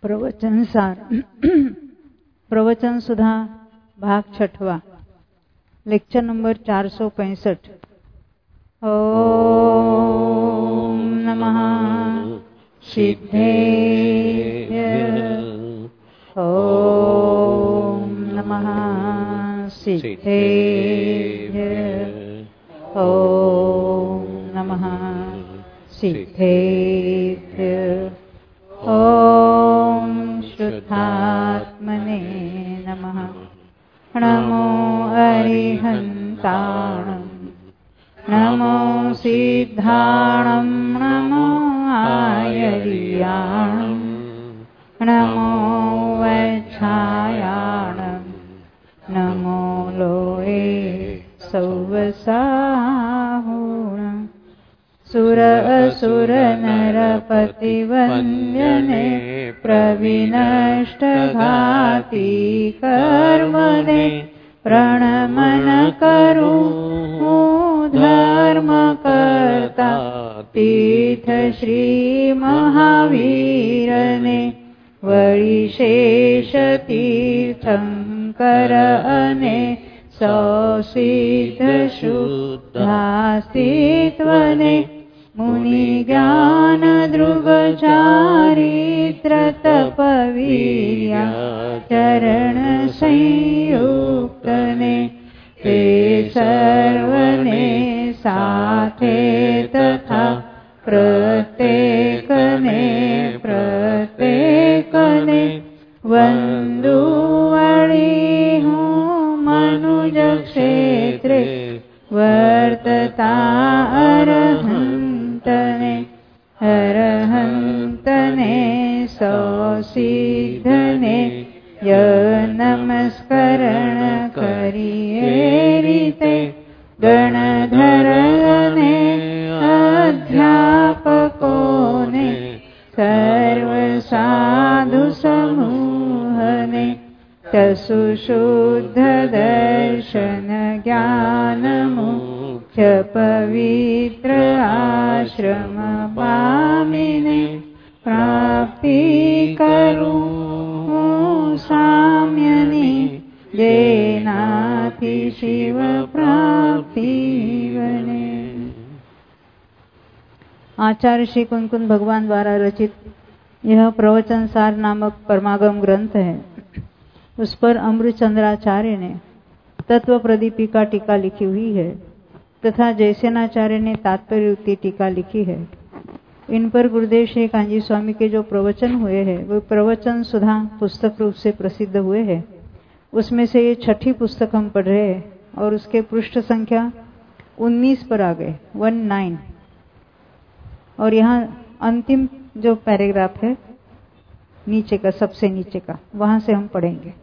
प्रवचन सार प्रवचन सुधा भाग 6वां लेक्चर नंबर 465। ओम नमः सिद्धेभ्य ओम नमः सिद्धेभ्य ओम नमः सिद्धेभ्य ओम शुद्धात्मने नमः। नमो अरिहन्ताणं नमो सिद्धाणं नमो आयर्याणं नमो वैच्छायाणं नमो लोये सौवसाहुणं सुर असुर नरपतिवन्द्यने प्रविनष्टघाती कर्मणे प्रणमन करू धर्मकर्ता तीर्थ श्री महावीरने वळिशेष तीर्थंकर अने सौसिद्ध शुद्धास्तित्वने मुनि ज्ञान दृग चारित्र तपवीर्या चरण संयुक्तने ते सर्वने साथे तथा प्रत्येकने वंदुवळी हूँ मनुज क्षेत्रे वर्तता अरहंतने सौसिद्धने य नमस्करण करिए रीते गणधरने अध्यापकोने सर्व साधु समूहने तसु शुद्ध दर्शन ज्ञान मुख्य पवित्र आश्रम पामिने प्राप्ति करूं साम्यनि जेनाथि शिव प्राप्ति बने। आचार्य श्री कुंकुन भगवान द्वारा रचित यह प्रवचन सार नामक परमागम ग्रंथ है। उस पर अमृतचंद्राचार्य ने तत्व प्रदीपिका टीका लिखी हुई है तथा जयसेनाचार्य ने तात्पर्य टीका लिखी है। इन पर गुरुदेव श्री कांजी स्वामी के जो प्रवचन हुए हैं वो प्रवचन सुधा पुस्तक रूप से प्रसिद्ध हुए हैं। उसमें से ये 6ठी पुस्तक हम पढ़ रहे हैं और उसके पृष्ठ संख्या 19 पर आ गए 19। और यहाँ अंतिम जो पैराग्राफ है नीचे का, सबसे नीचे का, वहां से हम पढ़ेंगे।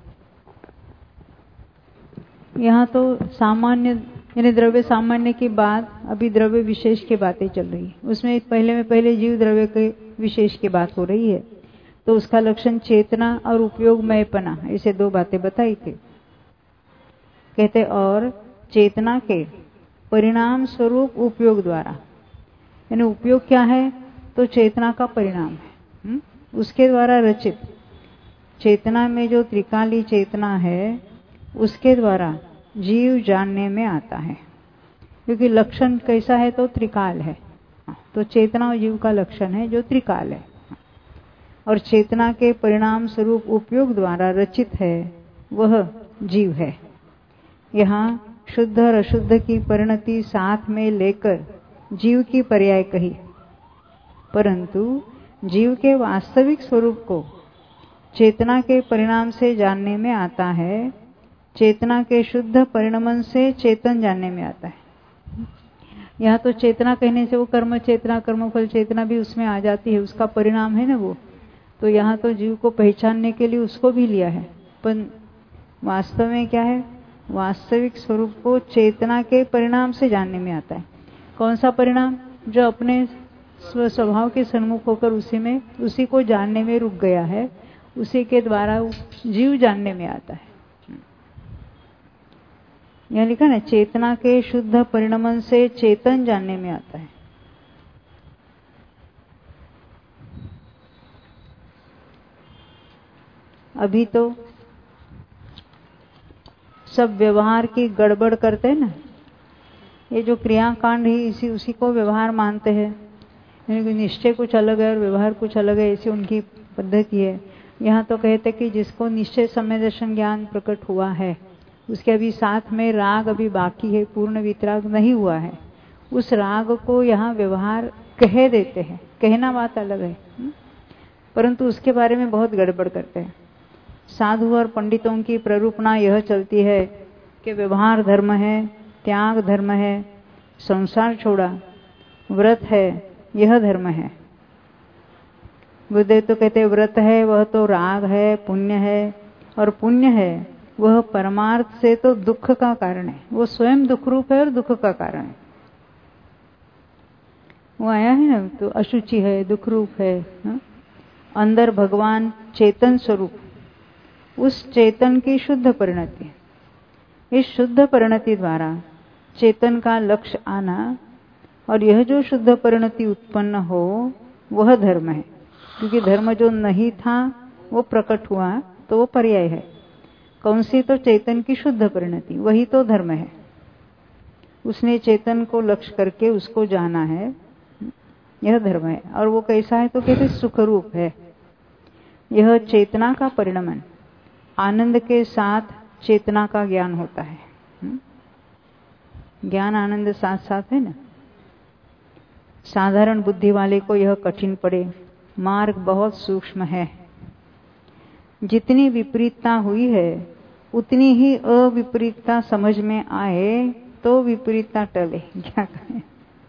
यहाँ तो सामान्य यानी द्रव्य सामान्य के बाद अभी द्रव्य विशेष की बातें चल रही है। उसमें पहले जीव द्रव्य के विशेष की बात हो रही है। तो उसका लक्षण चेतना और उपयोगमयपना, ऐसे 2 बातें बताई थी। कहते और चेतना के परिणाम स्वरूप उपयोग द्वारा, यानी उपयोग क्या है तो चेतना का परिणाम है। उसके द्वारा रचित चेतना में जो त्रिकाली चेतना है उसके द्वारा जीव जानने में आता है। क्योंकि लक्षण कैसा है तो त्रिकाल है। तो चेतना जीव का लक्षण है जो त्रिकाल है और चेतना के परिणाम स्वरूप उपयोग द्वारा रचित है वह जीव है। यहाँ शुद्ध और अशुद्ध की परिणति साथ में लेकर जीव की पर्याय कही, परंतु जीव के वास्तविक स्वरूप को चेतना के परिणाम से जानने में आता है। चेतना के शुद्ध परिणमन से चेतन जानने में आता है। यहाँ तो चेतना कहने से वो कर्म चेतना कर्मफल चेतना भी उसमें आ जाती है, उसका परिणाम है ना वो। तो यहाँ तो जीव को पहचानने के लिए उसको भी लिया है, पर वास्तव में क्या है, वास्तविक स्वरूप को चेतना के परिणाम से जानने में आता है। कौन सा परिणाम? जो अपने स्वभाव के सन्मुख होकर उसी को जानने में रुक गया है, उसी के द्वारा जीव जानने में आता है। यहाँ लिखा ना, चेतना के शुद्ध परिणमन से चेतन जानने में आता है। अभी तो सब व्यवहार की गड़बड़ करते हैं ना, ये जो क्रियाकांड ही उसी को व्यवहार मानते हैं। निश्चय कुछ अलग है और व्यवहार कुछ अलग है, ऐसी उनकी पद्धति है। यहाँ तो कहते कि जिसको निश्चय समय दर्शन ज्ञान प्रकट हुआ है, उसके अभी साथ में राग अभी बाकी है, पूर्ण वितराग नहीं हुआ है, उस राग को यहाँ व्यवहार कह देते हैं। कहना बात अलग है, परंतु उसके बारे में बहुत गड़बड़ करते हैं। साधु और पंडितों की प्ररूपणा यह चलती है कि व्यवहार धर्म है, त्याग धर्म है, संसार छोड़ा व्रत है, यह धर्म है। बुद्धदेव तो कहते हैं व्रत है वह तो राग है, पुण्य है, और पुण्य है वह परमार्थ से तो दुख का कारण है, वो स्वयं दुख रूप है और दुख का कारण है। वो आया है ना, तो अशुचि है, दुख रूप है, हा? अंदर भगवान चेतन स्वरूप, उस चेतन की शुद्ध परिणति, इस शुद्ध परिणति द्वारा चेतन का लक्ष्य आना, और यह जो शुद्ध परिणति उत्पन्न हो वह धर्म है। क्योंकि धर्म जो नहीं था वो प्रकट हुआ, तो वो पर्याय है। कौन सी? तो चेतन की शुद्ध परिणति, वही तो धर्म है। उसने चेतन को लक्ष्य करके उसको जाना है, यह धर्म है। और वो कैसा है? तो कहते सुख रूप है। यह चेतना का परिणमन, आनंद के साथ चेतना का ज्ञान होता है। ज्ञान आनंद साथ साथ है ना। साधारण बुद्धि वाले को यह कठिन पड़े, मार्ग बहुत सूक्ष्म है। जितनी विपरीतता हुई है उतनी ही अविपरीतता समझ में आए तो विपरीतता टले। क्या कहें?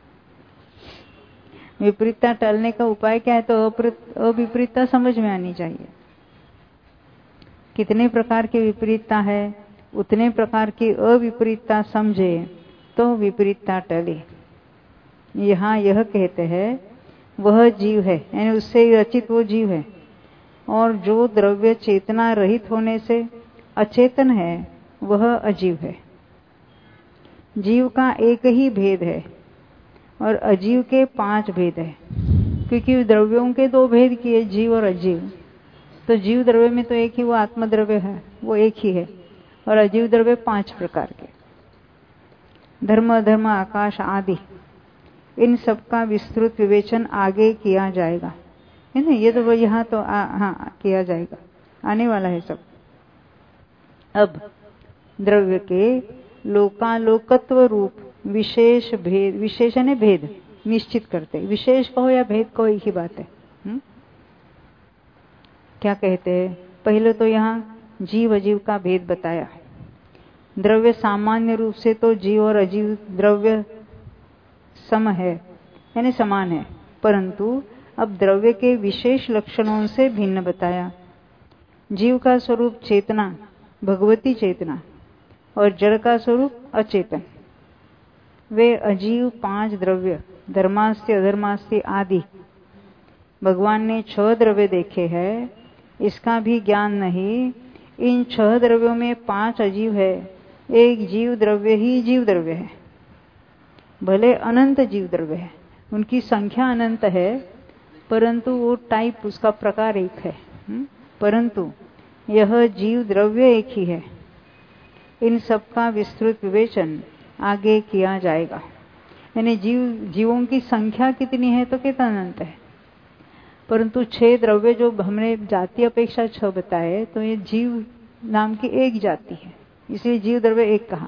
विपरीतता टलने का उपाय क्या है? तो अविपरीतता समझ में आनी चाहिए। कितने प्रकार की विपरीतता है, उतने प्रकार की अविपरीतता समझे तो विपरीतता टले। यहाँ यह कहते हैं वह जीव है, यानी उससे रचित वो जीव है, और जो द्रव्य चेतना रहित होने से अचेतन है वह अजीव है। जीव का एक ही भेद है और अजीव के 5 भेद है। क्योंकि द्रव्यों के 2 भेद किए, जीव और अजीव। तो जीव द्रव्य में तो एक ही वो आत्मद्रव्य है, वो एक ही है, और अजीव द्रव्य 5 प्रकार के। धर्म, अधर्म, आकाश आदि, इन सब का विस्तृत विवेचन आगे किया जाएगा, है ना। ये तो वो यहाँ तो हाँ किया जाएगा, आने वाला है सब। अब द्रव्य के लोकालोकत्व रूप विशेष भेद, विशेषण है भेद, निश्चित करते। विशेष कहो या भेद कहो, एक ही बात है। क्या कहते हैं? पहले तो यहाँ जीव अजीव का भेद बताया। द्रव्य सामान्य रूप से तो जीव और अजीव द्रव्य सम है, यानी समान है, परंतु अब द्रव्य के विशेष लक्षणों से भिन्न बताया। जीव का स्वरूप चेतना, भगवती चेतना, और जड़ का स्वरूप अचेतन। वे अजीव 5 द्रव्य, धर्मास्ति, अधर्मास्ति आदि, भगवान ने 6 द्रव्य देखे हैं, इसका भी ज्ञान नहीं। इन 6 द्रव्यों में 5 अजीव है, एक जीव द्रव्य ही जीव द्रव्य है। भले अनंत जीव द्रव्य है, उनकी संख्या अनंत है, परंतु वो टाइप, उसका प्रकार एक है, परंतु यह जीव द्रव्य एक ही है। इन सब का विस्तृत विवेचन आगे किया जाएगा। यानी जीवों की संख्या कितनी है? तो कितना अनंत है, परंतु 6 द्रव्य जो हमने जाति अपेक्षा 6 बताए, तो ये जीव नाम की एक जाति है, इसलिए जीव द्रव्य एक कहा।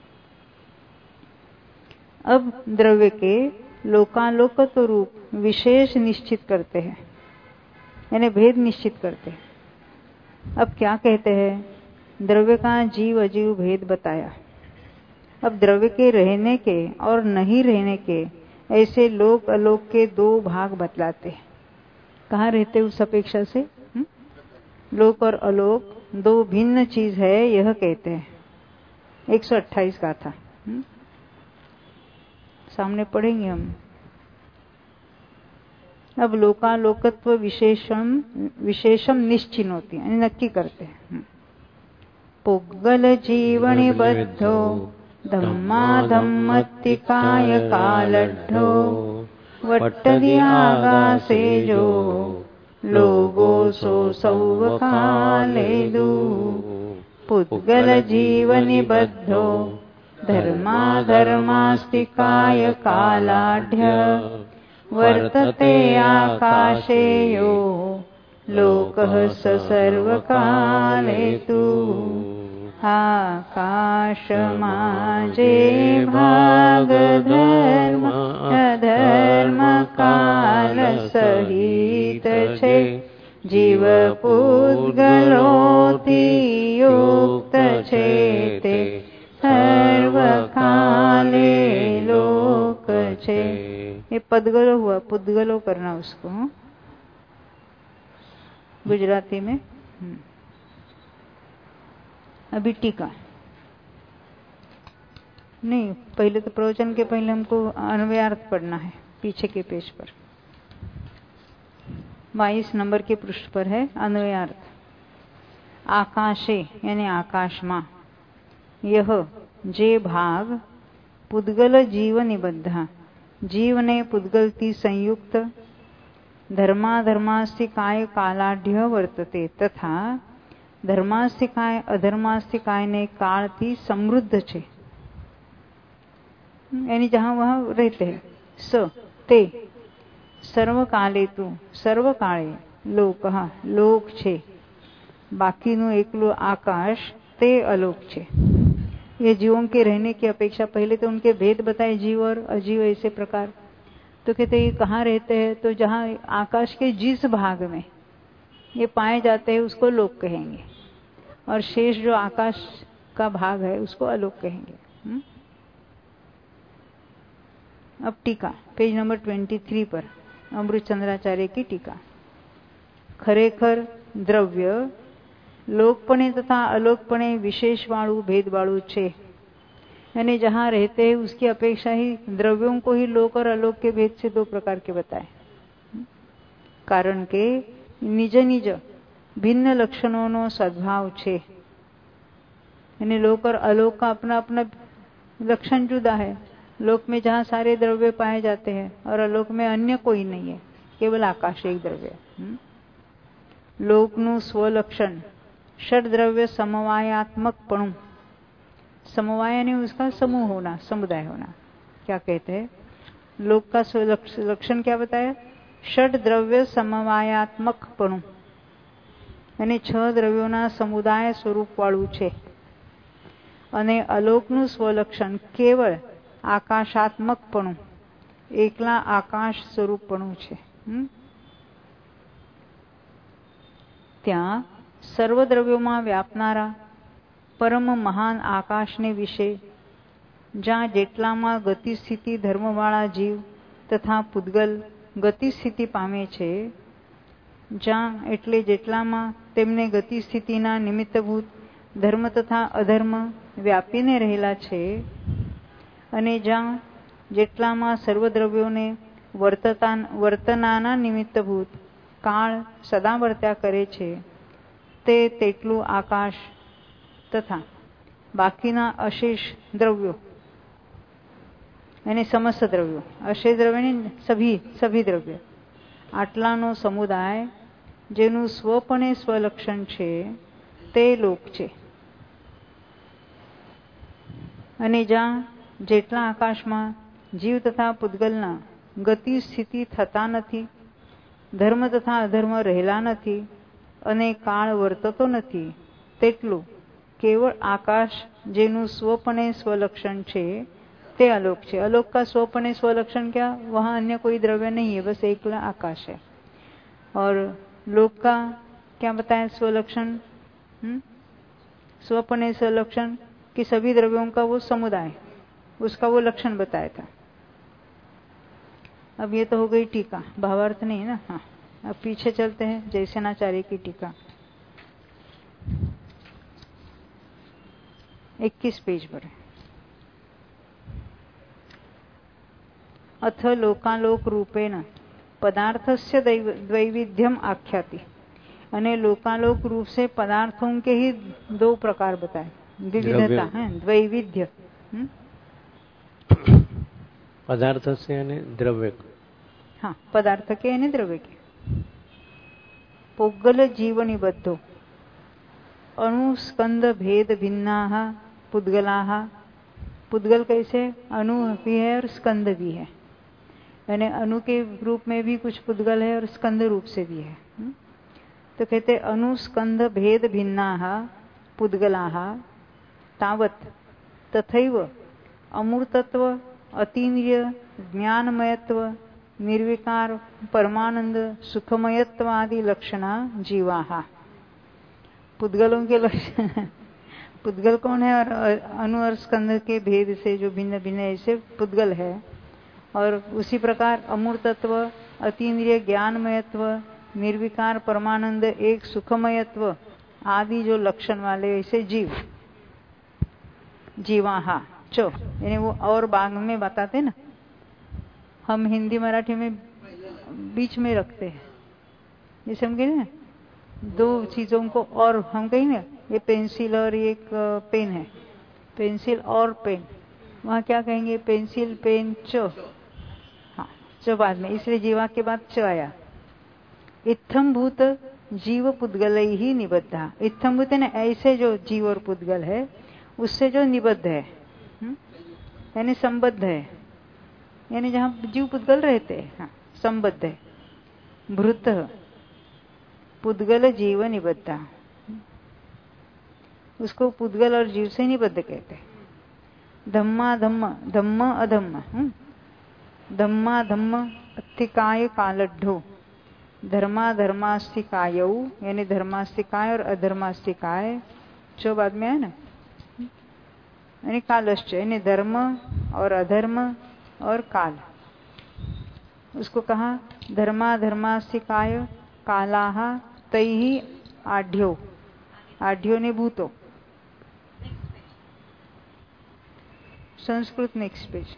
अब द्रव्य के लोकालोकत्व रूप विशेष निश्चित करते हैं, यानी भेद निश्चित करते हैं। अब क्या कहते हैं? द्रव्य का जीव अजीव भेद बताया। अब द्रव्य के रहने के और नहीं रहने के ऐसे लोक अलोक के 2 भाग बतलाते हैं। कहाँ रहते उस अपेक्षा से? लोक और अलोक 2 भिन्न चीज है, यह कहते हैं। 128 का था, सामने पढ़ेंगे हम। अब लोकालोकत्व विशेषम निश्चिनोति, यानी नक्की करते हैं। पुग्गल जीवनि बद्धो धम्माधम्मत्तिकाय कालड्ढो वट्टदि आगासे जो लोगो सो सौवकालेदु पुद्गल जीवनिबद्धो धर्मास्तिकाय कालाढ्य वर्तते आकाशे यो लोकः स सर्वकालेतु आकाशमाजे भाग धर्म काल सहित छे जीव पुद्गलोति युक्त छे ते सर्वकाले लोक छे। ये पदगलो हुआ, पुद्गलो करना उसको गुजराती में। अभी टीका नहीं, पहले तो प्रवचन के पहले हमको अन्वयार्थ पढ़ना है। पीछे के पेज पर 22 नंबर के पृष्ठ पर है अन्वयार्थ। आकाशे यानी आकाश में यह जे भाग पुद्गल जीव निबद्धा जीव ने पुद्गल की संयुक्त धर्मास्तिकाय कालाढ्य वर्तते तथा धर्मास्तिकाय अधर्मास्तिकाय ने काल थी समृद्ध छे यानी जहां वहां रहते हैं। स ते सर्वकाले तू सर्वकाले लोकः लोक छे बाकीनु एकलो आकाश ते अलोक छे। ये जीवों के रहने की अपेक्षा पहले तो उनके भेद बताए, जीव और अजीव ऐसे प्रकार। तो कहते ये कहाँ रहते हैं, तो जहाँ आकाश के जिस भाग में ये पाए जाते हैं उसको लोक कहेंगे और शेष जो आकाश का भाग है उसको अलोक कहेंगे। अब टीका पेज नंबर 23 पर अमृत चंद्राचार्य की टीका। खरेखर द्रव्य लोकपणे तथा अलोकपणे विशेष वाळू भेद वाळू छे यानी जहाँ रहते हैं उसकी अपेक्षा ही द्रव्यों को ही लोक और अलोक के भेद से दो प्रकार के बताए। कारण के निज निज भिन्न लक्षणों नो सद्भाव छे यानी लोक और अलोक का अपना अपना लक्षण जुदा है। लोक में जहाँ सारे द्रव्य पाए जाते हैं और अलोक में अन्य कोई नहीं है, केवल आकाश एक द्रव्य। लोकनु स्वलक्षण षड द्रव्य समवायात्मक पणु, समवाय यानी उसका समूह होना, समुदाय होना। क्या कहते हैं लोक का लक्षण क्या बताया? षड द्रव्य समवायात्मक पणु यानी 6 द्रव्योना समुदाय स्वरूप वाळू छे અને અલોકનું સ્વલક્ષણ કેવળ આકાશાત્મકપણું એકલા આકાશ સ્વરૂપપણું છે। ત્યાં સર્વદ્રવ્યોમાં વ્યાપનારા પરમ મહાન આકાશને વિશે જ્યાં જેટલામાં ગતિસ્થિતિ ધર્મવાળા જીવ તથા પૂતગલ ગતિસ્થિતિ પામે છે જ્યાં એટલે જેટલામાં તેમને ગતિસ્થિતિના નિમિત્તભૂત धर्म तथा अधर्म व्यापीने रहेला छे अने ज्यां जेटलामां सर्वद्रव्योने वर्तनाना निमित्तभूत काल सदा वर्त्या करे छे ते तेटलू आकाश तथा बाकीना अशेष द्रव्यो यानी समस्त द्रव्यो, अशेष द्रव्य ने सभी द्रव्य आटलानो समुदाय जेनु स्वपणे स्वलक्षण छे ते लोक छे। અને જ્યાં જેટલા આકાશમાં જીવ તથા પૂતગલના ગતિ સ્થિતિ થતા નથી, ધર્મ તથા અધર્મ રહેલા નથી અને કાળ વર્તતો નથી તેટલું કેવળ આકાશ જેનું स्वपणे स्वलक्षण छे ते अलोक छे। अलोक का स्वपणे स्वलक्षण क्या? वहाँ अन्य कोई द्रव्य नहीं है, बस एकला आकाश है। और लोक का क्या बताया स्वलक्षण? स्वपणे स्वलक्षण कि सभी द्रव्यों का वो समुदाय, उसका वो लक्षण बताया था। अब ये तो हो गई टीका, भावार्थ नहीं ना। हाँ, अब पीछे चलते हैं जयसेनाचार्य की टीका 21 पेज पर। अथ लोकालोक रूपेण पदार्थस्य द्वैविध्यम आख्याति, अने लोकालोक रूप से पदार्थों के ही 2 प्रकार बताए, विविधता है, द्वैविध्य। पदार्थ से यानी द्रव्य। हाँ, पदार्थ के यानी द्रव्य के। पुद्गल जीव निबद्धो अणुस्कंद भेद भिन्नाः पुद्गलाः। पुद्गल कैसे? अणु भी है और स्कंद भी है, यानी अणु के रूप में भी कुछ पुद्गल है और स्कंद रूप से भी है। तो कहते अणुस्कंद भेद भिन्नाः पुद्गलाः तावत् तथैव अमूर्तत्व अतीन्द्रिय ज्ञानमयत्व निर्विकार परमानंद सुखमयत्व आदि लक्षणा जीवाः। पुद्गलों के लक्षण पुद्गल कौन है? और अणु और स्कंद के भेद से जो भिन्न भिन्न ऐसे पुद्गल है। और उसी प्रकार अमूर्तत्व अतीन्द्रिय ज्ञानमयत्व निर्विकार परमानंद एक सुखमयत्व आदि जो लक्षण वाले ऐसे जीव जीवाहा चो, यानी वो और बाग में बताते ना, हम हिंदी मराठी में बीच में रखते हैं। जैसे हम कहें ना दो चीजों को, और हम कहें ना ये पेंसिल और ये एक पेन है, पेंसिल और पेन, वहाँ क्या कहेंगे? पेंसिल पेन चो, हाँ चो बाद में, इसलिए जीवा के बाद च आया। इत्थम भूत जीव पुद्गल ही निबद्धा। इत्थम भूत है ना ऐसे जो जीव और पुद्गल है उससे जो निबद्ध है, यानी संबद्ध है, यानी जहाँ जीव पुद्गल रहते हैं, हाँ संबद्ध है। भृत पुद्गल जीव निबद्धा, उसको पुद्गल और जीव से निबद्ध कहते हैं। धम्मा धम्म धम्म अधम्म, धम्मा धम्म अत्थिकाय कालड्ढो धर्मा धर्मास्तिकायौ, यानी धर्मास्तिकाय और अधर्मास्तिकाय जो बाद में है ना, यानी कालश्च यानी धर्म और अधर्म और काल। उसको कहा धर्मा धर्मास्तिकाय कालाः तैहि आढ्यो, आढ्यो ने भूतो। Sanskrit next page.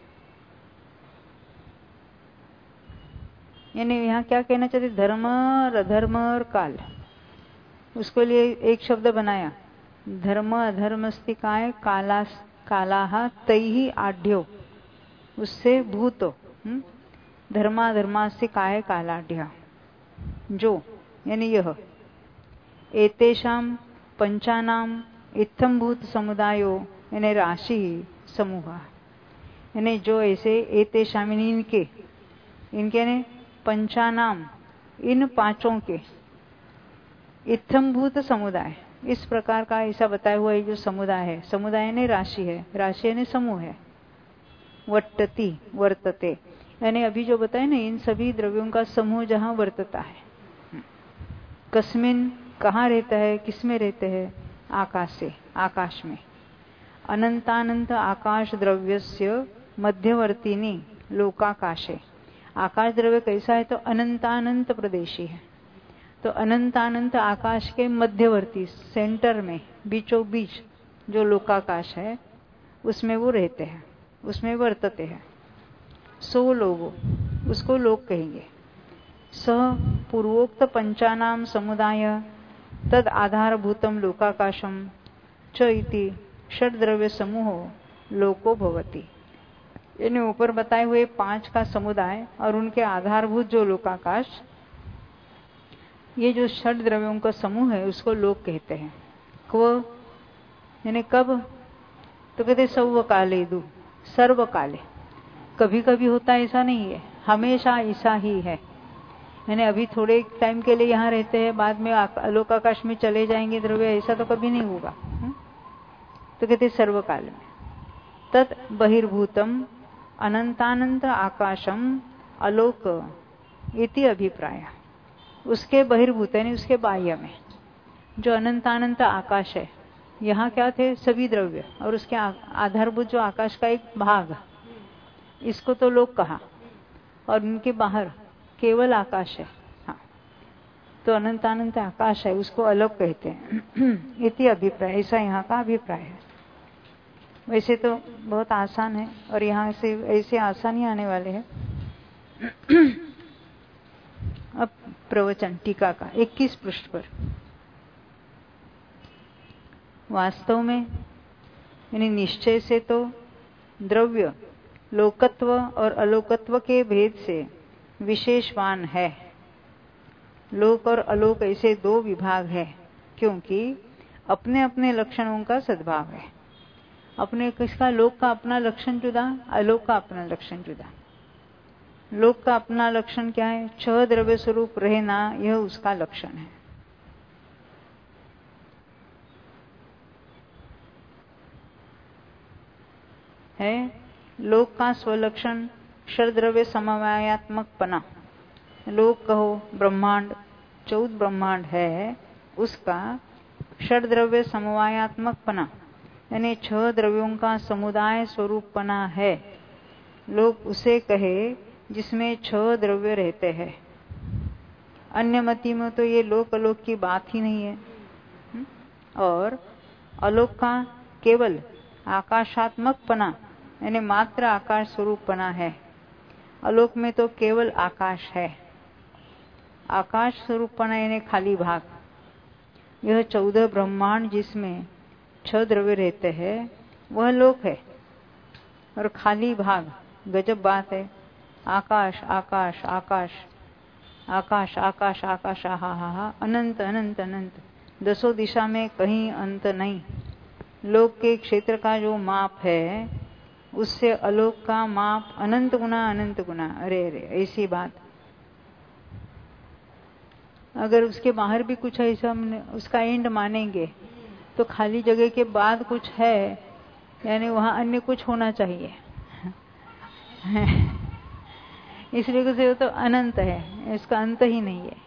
यानी यहाँ क्या कहना चाहते? धर्म और अधर्म और काल, उसको लिए एक शब्द बनाया धर्म अधर्मस्तिकाय कालाः तैहि आढ्यो, उससे भूतो धर्मा धर्मास्तिकाय कालाढ्य, जो यानी यह एतेषाम पंचानाम इत्थम भूत समुदायो, यानी राशि समूह, यानी जो ऐसे एतेषाम इनके, इनके ने पंचानाम इन पांचों के, इत्थम भूत समुदाय इस प्रकार का ऐसा बताया हुआ है जो समुदाय है। समुदाय ने राशि है, राशि ने समूह है। वट्टति वर्तते, यानी अभी जो बताए ना इन सभी द्रव्यों का समूह जहाँ वर्तता है। कस्मिन कहाँ रहता है, किसमें रहते हैं? आकाश से, आकाश में। अनंतानंत आकाश द्रव्यस्य मध्यवर्तीनि लोकाकाशे, आकाश द्रव्य कैसा है? तो अनंतानंत प्रदेशी है। तो अनंतानंत आकाश के मध्यवर्ती सेंटर में बीचों बीच जो लोकाकाश है उसमें वो रहते हैं, उसमें वर्तते हैं। सो लोगो, उसको लोग कहेंगे। स पूर्वोक्त पंचानाम समुदाय तद आधारभूतम लोकाकाशम च इति षड द्रव्य समूह लोको भवति, यानी ऊपर बताए हुए पांच का समुदाय और उनके आधारभूत जो लोकाकाश, ये जो षड द्रव्यों का समूह है उसको लोक कहते हैं। क्व यानी कब? तो कहते सर्वकालेदु, सर्वकाले, कभी कभी होता है ऐसा नहीं है, हमेशा ऐसा ही है। यानी अभी थोड़े टाइम के लिए यहाँ रहते हैं, बाद में लोकाकाश में चले जाएंगे द्रव्य, ऐसा तो कभी नहीं होगा। तो कहते सर्वकाल में। तत् बहिर्भूतम अनंतानंत आकाशम अलोक इति अभिप्राय, उसके बहिर्भूत यानी उसके बाह्य में जो अनंतानंत आकाश है, यहाँ क्या थे? सभी द्रव्य और उसके आधारभूत जो आकाश का एक भाग, इसको तो लोक कहा, और उनके बाहर केवल आकाश है। हाँ, तो अनंतानंत आकाश है उसको अलग कहते हैं। इति अभिप्राय, ऐसा यहाँ का अभिप्राय है। वैसे तो बहुत आसान है और यहाँ से ऐसे आसानी आने वाले हैं। अब प्रवचन टीका का 21 पृष्ठ पर। वास्तव में यानी निश्चय से तो द्रव्य लोकत्व और अलोकत्व के भेद से विशेषवान है, लोक और अलोक ऐसे दो विभाग है, क्योंकि अपने अपने लक्षणों का सद्भाव है। अपने किसका, लोक का अपना लक्षण जुदा, अलोक का अपना लक्षण जुदा। लोक का अपना लक्षण क्या है? छह द्रव्य स्वरूप रहना, यह उसका लक्षण है। लोक का स्वलक्षण षड्द्रव्य समवायात्मकपना। लोक कहो ब्रह्मांड, 14 ब्रह्मांड है, उसका षड्द्रव्य समवायात्मकपना यानी 6 द्रव्यों का समुदाय स्वरूपपना है। लोक उसे कहे जिसमें 6 द्रव्य रहते हैं। अन्य मति में तो ये लोक अलोक की बात ही नहीं है। और अलोक का केवल आकाशात्मकपना यानी मात्र आकाश स्वरूपपना है। अलोक में तो केवल आकाश है। आकाश स्वरूपपना यानी खाली भाग। यह 14 ब्रह्मांड जिसमें 6 द्रव्य रहते हैं वह लोक है। और खाली भाग गजब बात है। आकाश आकाश आकाश आकाश आकाश आकाश, हा हा हा, अनंत अनंत अनंत, 10 दिशा में कहीं अंत नहीं। लोक के क्षेत्र का जो माप है उससे अलोक का माप अनंत गुना अनंत गुना। अरे अरे, ऐसी बात। अगर उसके बाहर भी कुछ ऐसा उसका एंड मानेंगे तो खाली जगह के बाद कुछ है, यानी वहां अन्य कुछ होना चाहिए। इसलिए से वो तो अनंत है, इसका अंत ही नहीं है।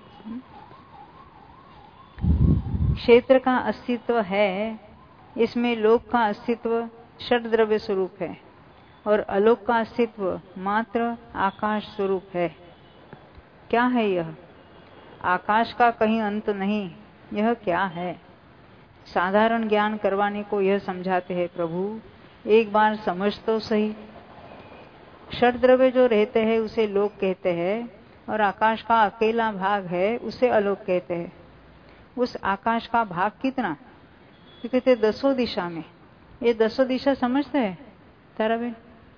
क्षेत्र का अस्तित्व है, इसमें लोक का अस्तित्व षड्द्रव्य स्वरूप है और अलोक का अस्तित्व मात्र आकाश स्वरूप है। क्या है यह? आकाश का कहीं अंत नहीं। यह क्या है? साधारण ज्ञान करवाने को यह समझाते हैं प्रभु, एक बार समझ तो सही। षड्द्रव्य जो रहते हैं उसे लोक कहते हैं और आकाश का अकेला भाग है उसे अलोक कहते हैं। उस आकाश का भाग कितना? तो कहते 10 दिशा में। ये 10 दिशा समझते हैं ताराबेन?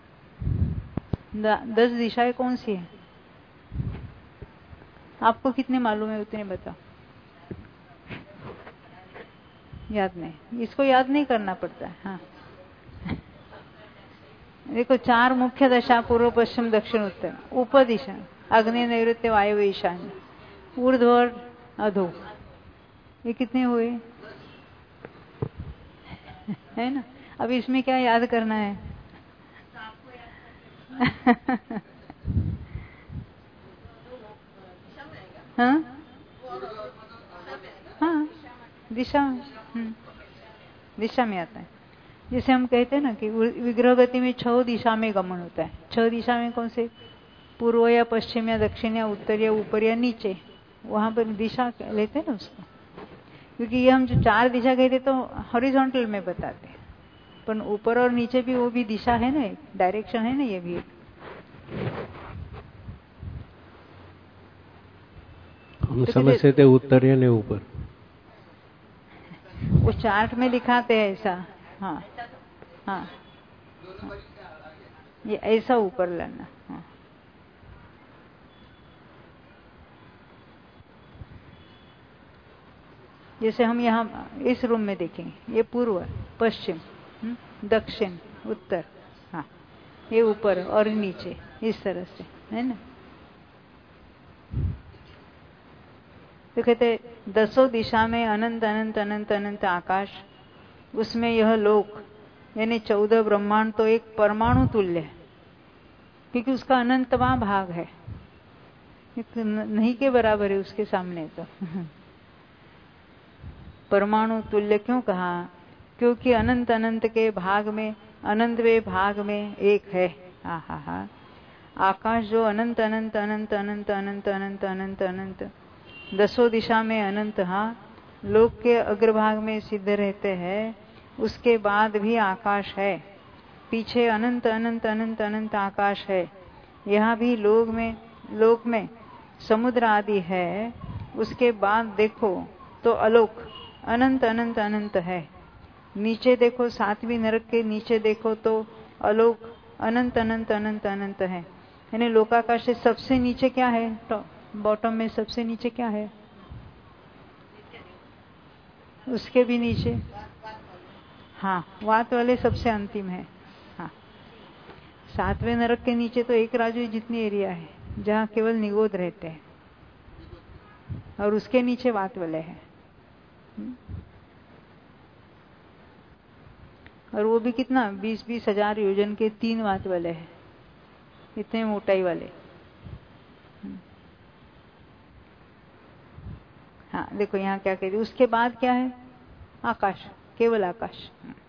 10 दिशाएं कौन सी है? आपको कितने मालूम है उतने बताओ। याद नहीं, इसको याद नहीं करना पड़ता है। हाँ देखो, 4 मुख्य दशा, पूर्व पश्चिम दक्षिण उत्तर। उपदिशा अग्नि नैऋत्य वायव्य ईशान्य, ऊर्ध्व और अधो। ये कितने हुए? है ना? अब इसमें क्या याद करना है? हाँ हाँ, दिशा दिशा में आता है। जैसे हम कहते हैं ना कि विग्रह गति में 6 दिशा में गमन होता है। 6 दिशा में कौन से? पूर्व या पश्चिम या दक्षिण या उत्तर या ऊपर या नीचे, वहां पर दिशा लेते हैं ना उसको। क्योंकि ये हम जो 4 दिशा कहते तो हॉरिजॉन्टल में बताते हैं, पर ऊपर और नीचे भी वो भी दिशा है ना, एक डायरेक्शन है ना, ये भी एक। हम समझते थे उत्तर या नहीं ऊपर, वो चार्ट में दिखाते हैं ऐसा। हाँ हाँ, ये ऐसा ऊपर लाना। हाँ जैसे हम यहाँ इस रूम में देखेंगे, ये पूर्व पश्चिम दक्षिण उत्तर, हाँ ये ऊपर और नीचे इस तरह से है ना। तो कहते 10 दिशा में अनंत अनंत अनंत अनंत आकाश, उसमें यह लोक यानी 14 ब्रह्मांड तो एक परमाणु तुल्य है, क्योंकि उसका अनंतवां भाग है, नहीं के बराबर है उसके सामने। तो परमाणु तुल्य क्यों कहा? क्योंकि अनंत अनंत के भाग में, अनंतवें भाग में एक है। हा हा हा, आकाश जो अनंत अनंत अनंत अनंत अनंत अनंत अनंत अनंत 10 दिशा में अनंत, हाँ लोक के अग्रभाग में सिद्ध रहते हैं, उसके बाद भी आकाश है। पीछे अनंत अनंत अनंत अनंत आकाश है। यहाँ भी लोक में समुद्र आदि है। उसके बाद देखो तो अलोक अनंत अनंत अनंत है। नीचे देखो, 7वीं नरक के नीचे देखो तो अलोक अनंत अनंत अनंत अनंत है। यानी लोकाकाश से सबसे नीचे क्या है? बॉटम में सबसे नीचे क्या है? उसके भी नीचे, हाँ, वात वाले सबसे अंतिम है। हाँ, 7वें नरक के नीचे तो एक राजू जितनी एरिया है जहाँ केवल निगोद रहते हैं, और उसके नीचे वात वाले हैं। और वो भी कितना 20-20 हजार योजन के 3 वात वाले हैं, इतने मोटाई वाले। हाँ देखो यहाँ क्या कहते, उसके बाद क्या है? आकाश, केवल आकाश।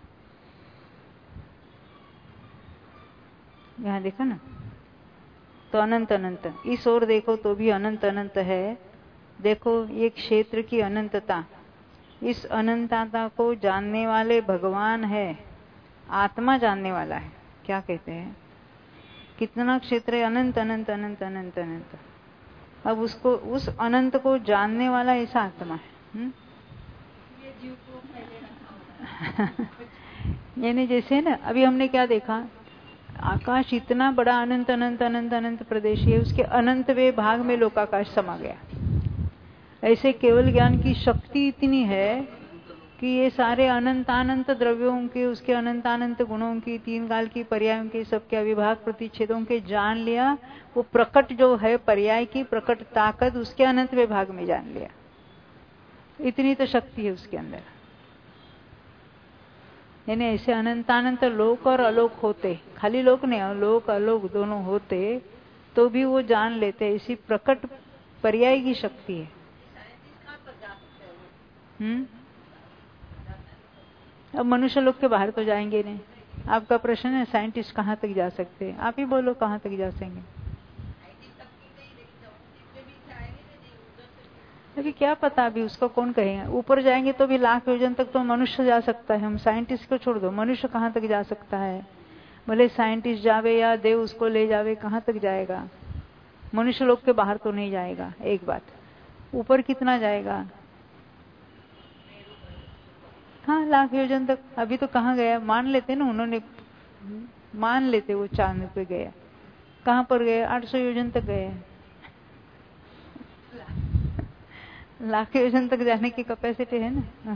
यहाँ देखो ना, तो अनंत अनंत, इस ओर देखो तो भी अनंत अनंत है। देखो ये क्षेत्र की अनंतता, इस अनंतता को जानने वाले भगवान है, आत्मा जानने वाला है। क्या कहते हैं? कितना क्षेत्र है? अनंत अनंत अनंत अनंत अनंत। अब उसको, उस अनंत को जानने वाला ऐसा आत्मा है। यानी जैसे ना अभी हमने क्या देखा, आकाश इतना बड़ा अनंत अनंत अनंत अनंत प्रदेश है, उसके अनंतवें भाग में लोकाकाश समा गया। ऐसे केवल ज्ञान की शक्ति इतनी है कि ये सारे अनंतानंत द्रव्यों के, उसके अनंतानंत गुणों की, 3 काल की पर्यायों के, सबके अविभाग प्रतिच्छेदों के जान लिया। वो प्रकट जो है पर्याय की प्रकट ताकत, उसके अनंत विभाग में जान लिया। इतनी तो शक्ति है उसके अंदर। यानी ऐसे अनंतानंत लोक और अलोक होते, खाली लोक नहीं, लोक अलोक दोनों होते तो भी वो जान लेते। ऐसी प्रकट पर्याय की शक्ति है। अब मनुष्य लोग के बाहर तो जाएंगे नहीं। आपका प्रश्न है साइंटिस्ट कहाँ तक जा सकते हैं? आप ही बोलो कहाँ तक जा सकेंगे? अभी क्या पता, अभी उसको कौन कहेगा। ऊपर जाएंगे तो भी लाख योजन तक तो मनुष्य जा सकता है। हम साइंटिस्ट को छोड़ दो, मनुष्य कहाँ तक जा सकता है? भले साइंटिस्ट जावे या देव उसको ले जावे, कहाँ तक जाएगा? मनुष्य लोग के बाहर तो नहीं जाएगा। एक बात, ऊपर कितना जाएगा? हाँ, लाख योजन तक। अभी तो कहाँ गया? मान लेते ना, उन्होंने मान लेते वो चांद पे गया। कहाँ पर गए? 800 योजन तक गए। लाख योजन तक जाने की कैपेसिटी है ना।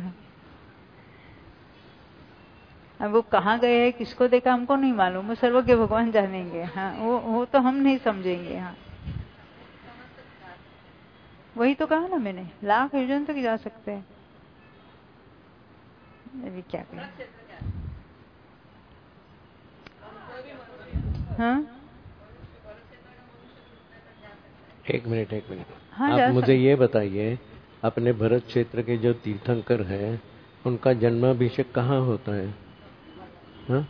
अब वो कहाँ गए हैं, किसको देखा, हमको नहीं मालूम। वो सर्वज्ञ भगवान जानेंगे। हाँ, वो तो हम नहीं समझेंगे। हाँ, वही तो कहा ना मैंने, लाख योजन तक जा सकते हैं। अभी क्या करें? हाँ, एक मिनट। हाँ, आप मुझे ये बताइए, अपने भरत क्षेत्र के जो तीर्थंकर हैं, उनका जन्माभिषेक कहाँ होता है? हाँ?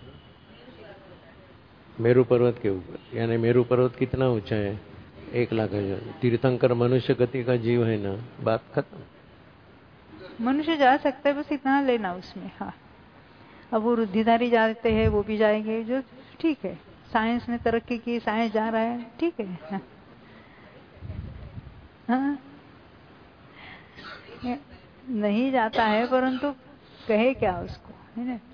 मेरू पर्वत के ऊपर। यानी मेरू पर्वत कितना ऊंचा है? 1 लाख। तीर्थंकर मनुष्य गति का जीव है ना, बात खत्म। मनुष्य जा सकता है, बस इतना लेना उसमें। हाँ, अब वो रुद्धिधारी जाते हैं, वो भी जाएंगे, जो ठीक है। साइंस ने तरक्की की, साइंस जा रहा है, ठीक है। हाँ, नहीं जाता है, परंतु कहे क्या उसको, है ना।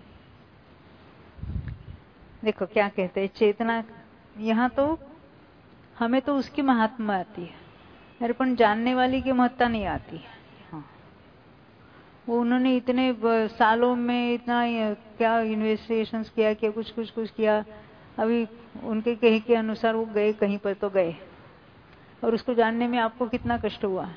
देखो क्या कहते हैं, चेतना, यहाँ तो हमें तो उसकी महात्मा आती है, अर्पण जानने वाली की महत्ता नहीं आती है। हाँ, वो उन्होंने इतने सालों में इतना क्या इन्वेस्टिगेशंस किया, क्या कुछ किया। अभी उनके कहे के अनुसार वो गए कहीं पर तो गए, और उसको जानने में आपको कितना कष्ट हुआ।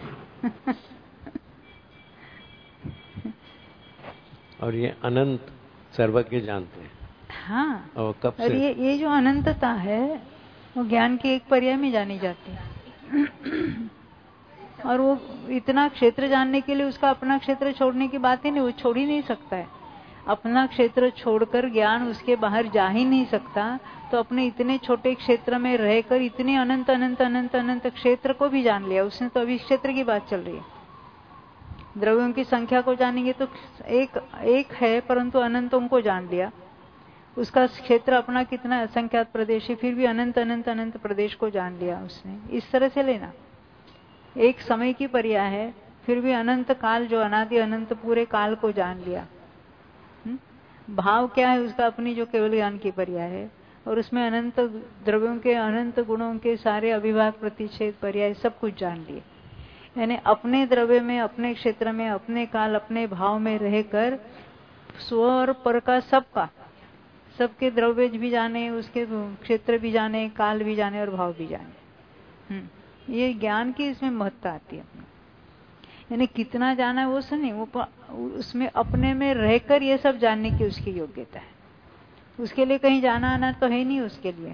और ये अनंत सर्वज्ञ जानते हैं। हाँ, और कब से? और ये जो अनंतता है वो ज्ञान के एक पर्याय में जानी जाती है। और वो इतना क्षेत्र जानने के लिए उसका अपना क्षेत्र छोड़ने की बात ही नहीं, वो छोड़ ही नहीं सकता है। अपना क्षेत्र छोड़कर ज्ञान उसके बाहर जा ही नहीं सकता। तो अपने इतने छोटे क्षेत्र में रहकर इतने अनंत अनंत अनंत अनंत क्षेत्र को भी जान लिया उसने। तो अभी क्षेत्र की बात चल रही है। द्रव्यों की संख्या को जानेंगे तो एक है, परंतु अनंतों को जान लिया। उसका क्षेत्र अपना कितना असंख्यात प्रदेश है, फिर भी अनंत अनंत अनंत प्रदेश को जान लिया उसने। इस तरह से लेना, एक समय की पर्याय है, फिर भी अनंत काल, जो अनादि अनंत पूरे काल को जान लिया। भाव क्या है उसका? अपनी जो केवल ज्ञान की पर्याय है। और उसमें अनंत द्रव्यों के, अनंत गुणों के सारे अविभाग, प्रतिच्छेद, पर्याय सब कुछ जान लिए। यानी अपने द्रव्य में, अपने क्षेत्र में, अपने काल, अपने भाव में रहकर स्व और पर का, सबका, सबके द्रव्य भी जाने, उसके क्षेत्र भी जाने, काल भी जाने और भाव भी जाने। ये ज्ञान की इसमें महत्ता आती है। यानी कितना जाना है वो से नहीं, वो उसमें अपने में रहकर ये सब जानने की उसकी योग्यता है। उसके लिए कहीं जाना आना तो है नहीं उसके लिए।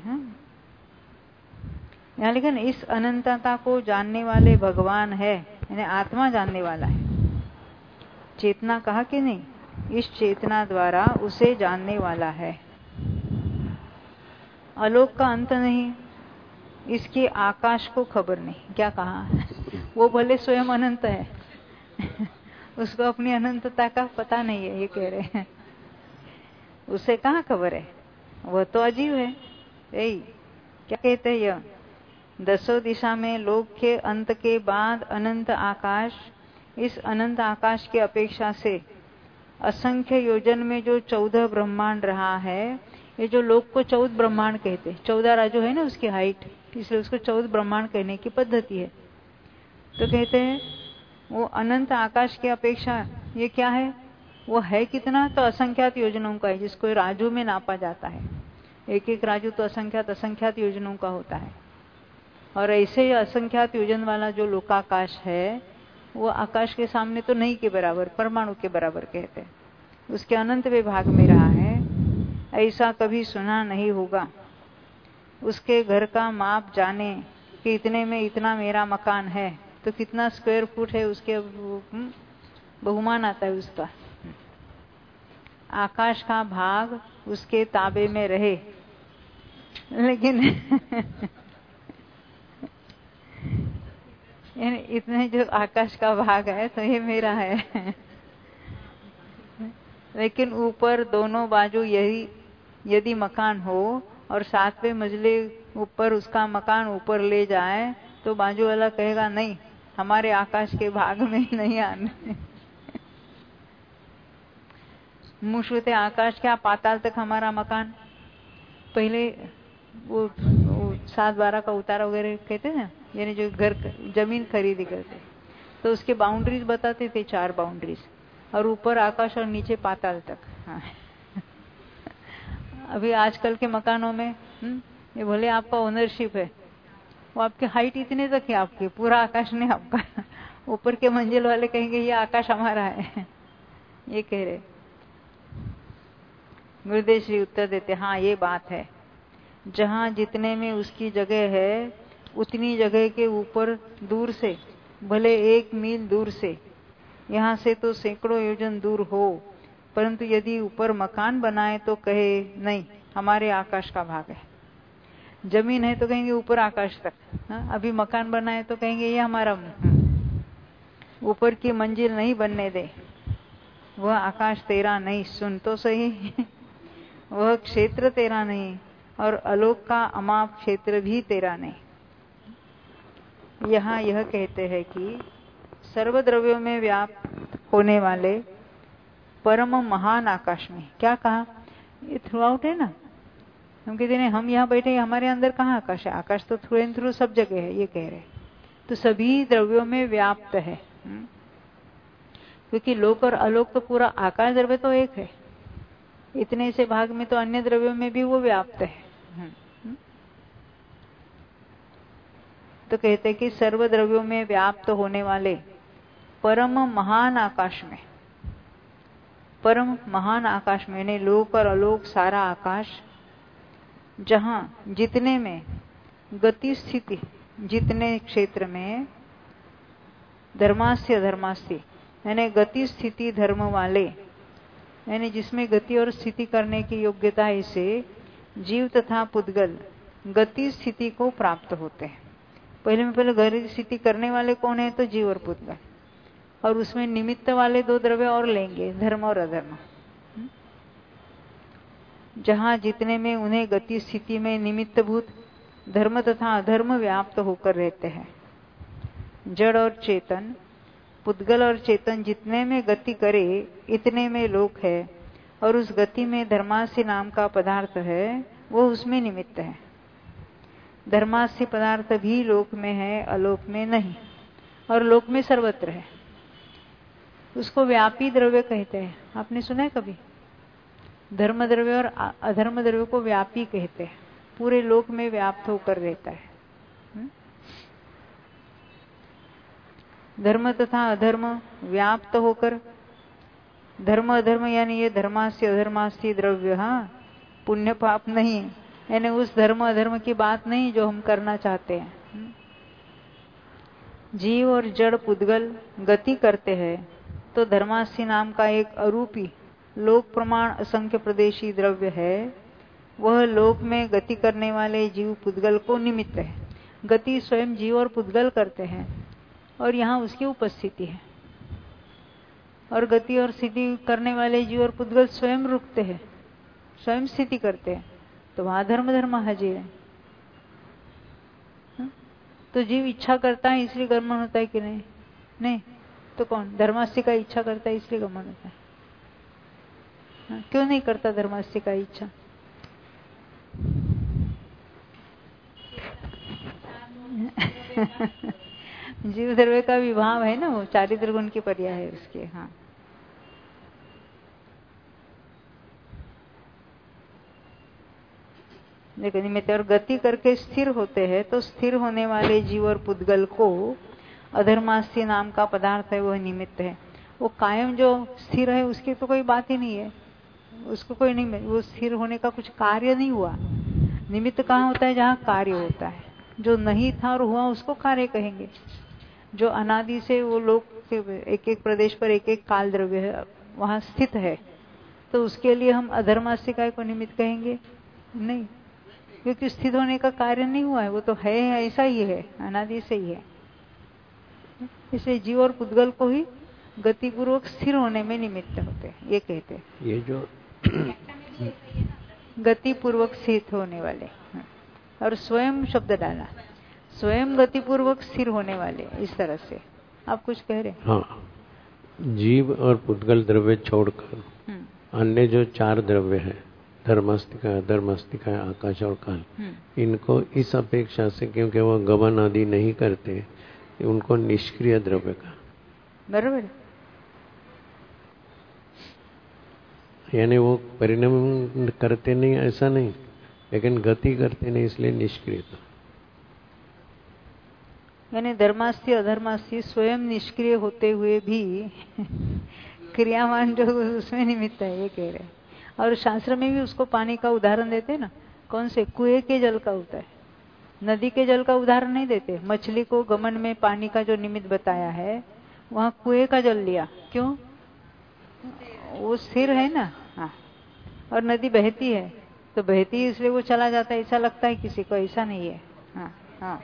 यहाँ लेकिन इस अनंतता को जानने वाले भगवान है, यानी आत्मा जानने वाला है। चेतना कहा कि नहीं, इस चेतना द्वारा उसे जानने वाला है। आलोक का अंत नहीं, इसके आकाश को खबर नहीं। क्या कहा? वो भले स्वयं अनंत है उसको अपनी अनंतता का पता नहीं है, ये कह रहे हैं। उसे कहाँ खबर है, वह तो अजीव है। यही क्या कहते हैं, यह 10 दिशा में लोक के अंत के बाद अनंत आकाश, इस अनंत आकाश की अपेक्षा से असंख्य योजन में जो 14 ब्रह्मांड रहा है, ये जो लोक को 14 ब्रह्मांड कहते हैं, 14 राजो है ना उसकी हाइट, इसलिए उसको 14 ब्रह्मांड कहने की पद्धति है। तो कहते हैं वो अनंत आकाश की अपेक्षा ये क्या है, वो है कितना, तो असंख्यात योजनों का है, जिसको राजू में नापा जाता है। एक एक राजू तो असंख्यात योजनों का होता है। और ऐसे असंख्यात योजन वाला जो लोकाकाश है, वो आकाश के सामने तो नहीं के बराबर, परमाणु के बराबर कहते हैं। उसके अनंत विभाग में रहा है, ऐसा कभी सुना नहीं होगा। उसके घर का माप जाने कि इतने में इतना मेरा मकान है, तो कितना स्क्वायर फुट है, उसके बहुमान आता है उसका। आकाश का भाग उसके ताबे में रहे, लेकिन यानी इतने जो आकाश का भाग है तो ये मेरा है लेकिन ऊपर दोनों बाजू यही यदि मकान हो और 7वें मंजिले ऊपर उसका मकान ऊपर ले जाए, तो बाजू वाला कहेगा नहीं, हमारे आकाश के भाग में नहीं आने मुश्किल आकाश क्या पाताल तक हमारा मकान। पहले वो 7-12 का उतारा वगैरह कहते हैं ना, यानी जो घर जमीन खरीदी करते, तो उसके बाउंड्रीज बताते थे, 4 बाउंड्रीज, और ऊपर आकाश और नीचे पाताल तक। हाँ। अभी आजकल के मकानों में ये भले आपका ओनरशिप है, वो आपकी हाइट इतने तक है, आपकी पूरा आकाश नहीं आपका ऊपर के मंजिल वाले कहेंगे ये आकाश हमारा है ये कह रहे। गुरुदेव श्री उत्तर देते, हाँ ये बात है, जहां जितने में उसकी जगह है, उतनी जगह के ऊपर दूर से, भले 1 मील दूर से, यहाँ से तो सैकड़ों योजन दूर हो, परंतु यदि ऊपर मकान बनाए तो कहे नहीं, हमारे आकाश का भाग है। जमीन है तो कहेंगे ऊपर आकाश तक, अभी मकान बनाए तो कहेंगे ये हमारा। ऊपर की मंजिल नहीं बनने दे, वह आकाश तेरा नहीं, सुन तो सही वह क्षेत्र तेरा नहीं, और आलोक का अमाप क्षेत्र भी तेरा नहीं। यहाँ यह कहते हैं कि सर्वद्रव्यों में व्याप्त होने वाले परम महान आकाश में, क्या कहा, ये थ्रू आउट है ना। हम कहते हैं हम यहाँ बैठे, हमारे अंदर कहाँ आकाश है, आकाश तो थ्रू एंड थ्रू सब जगह है, ये कह रहे। तो सभी द्रव्यों में व्याप्त है, क्योंकि लोक और अलोक तो पूरा आकाश द्रव्य तो एक है, इतने से भाग में तो अन्य द्रव्यों में भी वो व्याप्त है। तो कहते कि सर्व द्रव्यों में व्याप्त होने वाले परम महान आकाश में, परम महान आकाश में, यानी लोक और अलोक सारा आकाश, जहां जितने में गति स्थिति, जितने क्षेत्र में धर्मास्य धर्मास्ति, यानी गति स्थिति धर्म वाले, यानी जिसमें गति और स्थिति करने की योग्यता है, से जीव तथा पुद्गल गति स्थिति को प्राप्त होते हैं। पहले में पहले गति स्थिति करने वाले कौन है, तो जीव और पुद्गल, और उसमें निमित्त वाले 2 द्रव्य और लेंगे, धर्म और अधर्म। जहां जितने में उन्हें गति स्थिति में निमित्तभूत धर्म तथा अधर्म व्याप्त होकर रहते हैं। जड़ और चेतन, पुद्गल और चेतन जितने में गति करे, इतने में लोक है, और उस गति में धर्मास्य नाम का पदार्थ है, वो उसमें निमित्त है। धर्मास्य पदार्थ भी लोक में है, अलोक में नहीं, और लोक में सर्वत्र है। उसको व्यापी द्रव्य कहते हैं। आपने सुना है कभी? धर्म द्रव्य और अधर्म द्रव्य को व्यापी कहते हैं, पूरे लोक में व्याप्त होकर रहता है। धर्म तथा अधर्म व्याप्त होकर, धर्म अधर्म यानी ये धर्मास्य अधर्मास्य द्रव्य, हाँ, पुण्य पाप नहीं, यानी उस धर्म अधर्म की बात नहीं जो हम करना चाहते हैं। जीव और जड़ पुद्गल गति करते हैं तो धर्मास्य नाम का एक अरूपी लोक प्रमाण असंख्य प्रदेशी द्रव्य है, वह लोक में गति करने वाले जीव पुद्गल को निमित्त है। गति स्वयं जीव और पुद्गल करते हैं और यहाँ उसकी उपस्थिति है, और गति और स्थिति करने वाले जीव और पुद्गल स्वयं रुकते हैं, स्वयं स्थिति करते हैं, तो वहां धर्म धर्म हाजिर है। तो जीव इच्छा करता है इसलिए गमन होता है कि नहीं? नहीं। तो कौन? धर्मास्य का इच्छा करता है इसलिए गमन होता है। क्यों नहीं करता धर्मास्य का इच्छा? जीव द्रव्य का विभाव है ना, वो चारित्र गुण की पर्याय है उसके। हाँ, देखो निमित्त। और गति करके स्थिर होते हैं तो स्थिर होने वाले जीव और पुद्गल को अधर्मास्य नाम का पदार्थ है, वह निमित्त है। वो कायम जो स्थिर है उसकी तो कोई बात ही नहीं है, उसको कोई नहीं, वो स्थिर होने का कुछ कार्य नहीं हुआ। निमित्त कहाँ होता है? जहाँ कार्य होता है। जो नहीं था और हुआ उसको कार्य कहेंगे। जो अनादि से वो लोग एक एक प्रदेश पर एक एक काल द्रव्य है, वहां स्थित है, तो उसके लिए हम अधर्मास्य काय को निमित्त कहेंगे? नहीं, क्योंकि स्थित होने का कार्य नहीं हुआ है, वो तो है, ऐसा ही है, अनादि से ही है। इसलिए जीव और पुद्गल को ही गतिपूर्वक स्थिर होने में निमित्त होते हैं, ये कहते हैं। ये जो गतिपूर्वक स्थित होने वाले, और स्वयं शब्द डाला, स्वयं गतिपूर्वक स्थिर होने वाले, इस तरह से आप कुछ कह रहे हैं? हाँ, जीव और पुद्गल द्रव्य छोड़कर अन्य जो चार द्रव्य है, धर्मास्तिका, अधर्मास्तिका, आकाश और काल, इनको इस अपेक्षा से, क्योंकि वो गमन आदि नहीं करते, उनको निष्क्रिय द्रव्य का। बराबर। यानी वो परिणाम करते नहीं ऐसा नहीं, लेकिन गति करते नहीं, इसलिए निष्क्रियता। यानी धर्मास्ति अधर्मास्ति स्वयं निष्क्रिय होते हुए भी क्रियावान जो उसमें निमित्त है, ये कह रहे हैं। और शास्त्र में भी उसको पानी का उदाहरण देते हैं ना, कौन से? कुएं के जल का होता है, नदी के जल का उदाहरण नहीं देते। मछली को गमन में पानी का जो निमित्त बताया है, वहां कुएं का जल लिया, क्यों? वो स्थिर है ना। हाँ, और नदी बहती है, तो बहती है इसलिए वो चला जाता है, ऐसा लगता है किसी को, ऐसा नहीं है। हाँ हाँ,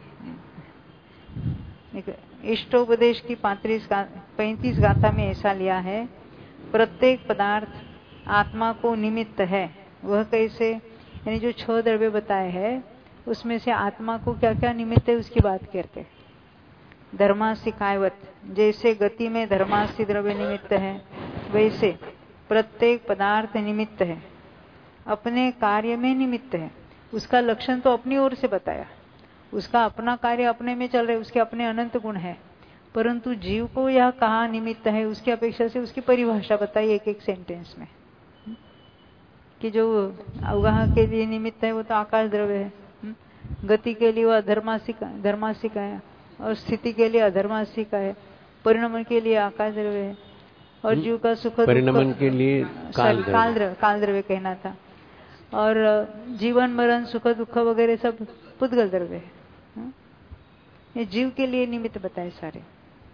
इष्टोपदेश की 35 गाथा में ऐसा लिया है, प्रत्येक पदार्थ आत्मा को निमित्त है। वह कैसे? यानी जो 6 द्रव्य बताए हैं उसमें से आत्मा को क्या क्या निमित्त है उसकी बात करते हैं। धर्मास्य कायवत, जैसे गति में धर्मास्य द्रव्य निमित्त है, वैसे प्रत्येक पदार्थ निमित्त है, अपने कार्य में निमित्त है। उसका लक्षण तो अपनी ओर से बताया, उसका अपना कार्य अपने में चल रहा है, उसके अपने अनंत गुण है, परंतु जीव को यह कहाँ निमित्त है उसकी अपेक्षा से उसकी परिभाषा बताई एक एक सेंटेंस में, कि जो अवगाह के लिए निमित्त है वो तो आकाश द्रव्य है, गति के लिए वो धर्मासिका है, और स्थिति के लिए अधर्मासिका है, परिणमन के लिए आकाश द्रव्य है, और जीव का सुख परिणमन के लिए काल द्रव्य कहना था, और जीवन मरण सुख दुख वगैरह सब पुद्गल द्रव्य है। ये जीव के लिए निमित्त बताए सारे।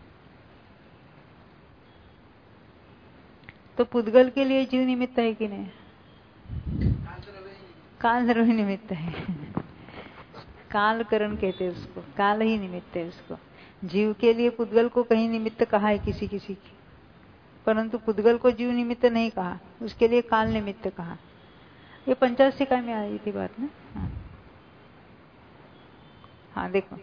तो पुद्गल के लिए जीव निमित्त है कि नहीं? काल द्रव्य निमित्त है। काल करण कहते हैं उसको, काल ही निमित्त है उसको। जीव के लिए पुद्गल को कहीं निमित्त कहा है किसी किसी की, परंतु पुद्गल को जीव निमित्त नहीं कहा, उसके लिए काल निमित्त कहा। ये पंचाशिका में आई थी बात ना। हाँ देखो,